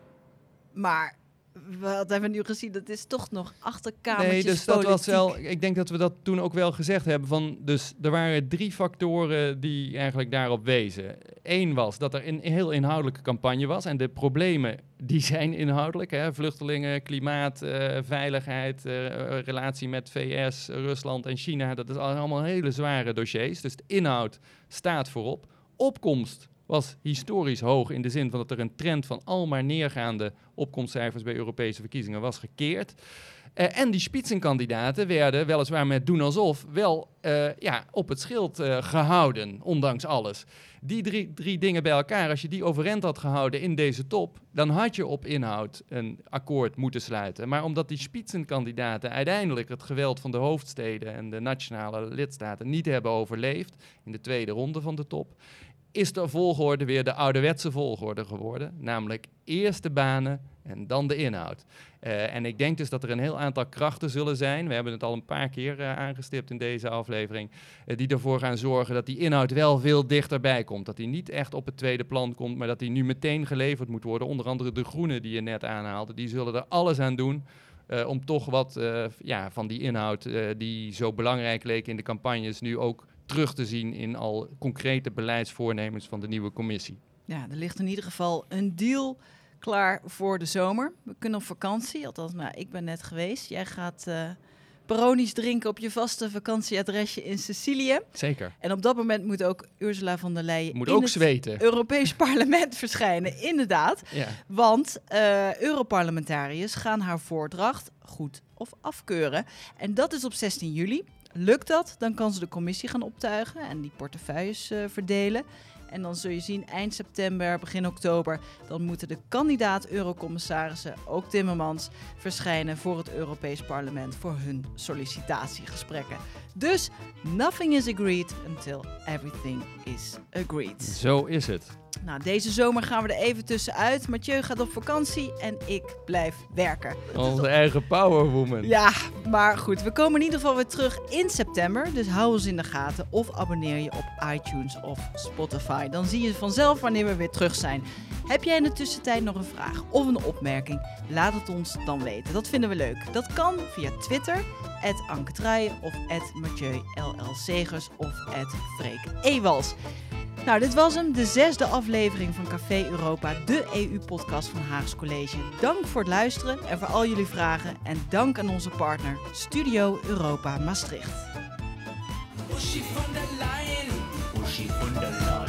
Maar wat hebben we nu gezien? Dat is toch nog achterkamertjes Nee, dus politiek. dat was wel. Ik denk dat we dat toen ook wel gezegd hebben. Van, dus er waren drie factoren die eigenlijk daarop wezen. Eén was dat er een heel inhoudelijke campagne was. En de problemen, die zijn inhoudelijk. Hè? Vluchtelingen, klimaat, uh, veiligheid, uh, relatie met V S, Rusland en China. Dat is allemaal hele zware dossiers. Dus de inhoud staat voorop. Opkomst was historisch hoog in de zin van dat er een trend van al maar neergaande opkomstcijfers bij Europese verkiezingen was gekeerd. Uh, en die spitsenkandidaten werden weliswaar met doen alsof wel uh, ja, op het schild uh, gehouden, ondanks alles. Die drie, drie dingen bij elkaar, als je die overeind had gehouden in deze top, dan had je op inhoud een akkoord moeten sluiten. Maar omdat die spitsenkandidaten uiteindelijk het geweld van de hoofdsteden en de nationale lidstaten niet hebben overleefd in de tweede ronde van de top, is de volgorde weer de ouderwetse volgorde geworden. Namelijk eerst de banen en dan de inhoud. Uh, en ik denk dus dat er een heel aantal krachten zullen zijn. We hebben het al een paar keer uh, aangestipt in deze aflevering. Uh, die ervoor gaan zorgen dat die inhoud wel veel dichterbij komt. Dat die niet echt op het tweede plan komt, maar dat die nu meteen geleverd moet worden. Onder andere de groenen die je net aanhaalde. Die zullen er alles aan doen uh, om toch wat uh, ja, van die inhoud uh, die zo belangrijk leek in de campagnes nu ook terug te zien in al concrete beleidsvoornemens van de nieuwe commissie. Ja, er ligt in ieder geval een deal klaar voor de zomer. We kunnen op vakantie, althans, nou, ik ben net geweest. Jij gaat uh, Peroni's drinken op je vaste vakantieadresje in Sicilië. Zeker. En op dat moment moet ook Ursula von der Leyen moet in ook het zweten. Europees Parlement verschijnen, inderdaad. Ja. Want uh, Europarlementariërs gaan haar voordracht goed of afkeuren. En dat is op zestien juli. Lukt dat, dan kan ze de commissie gaan optuigen en die portefeuilles uh, verdelen. En dan zul je zien, eind september, begin oktober, dan moeten de kandidaat-eurocommissarissen, ook Timmermans, verschijnen voor het Europees Parlement voor hun sollicitatiegesprekken. Dus, nothing is agreed until everything is agreed. Zo is het. Nou, deze zomer gaan we er even tussenuit. Mathieu gaat op vakantie en ik blijf werken. Onze eigen powerwoman. Ja, maar goed. We komen in ieder geval weer terug in september. Dus hou ons in de gaten of abonneer je op iTunes of Spotify. Dan zie je vanzelf wanneer we weer terug zijn. Heb jij in de tussentijd nog een vraag of een opmerking? Laat het ons dan weten. Dat vinden we leuk. Dat kan via Twitter, at Anke Truijen of at Mathieu L L Segers of at Freek Ewals. Nou, dit was hem, de zesde aflevering van Café Europa, de E U-podcast van Haags College. Dank voor het luisteren en voor al jullie vragen. En dank aan onze partner Studio Europa Maastricht. Uschi von der Leyen, Uschi von der Leyen.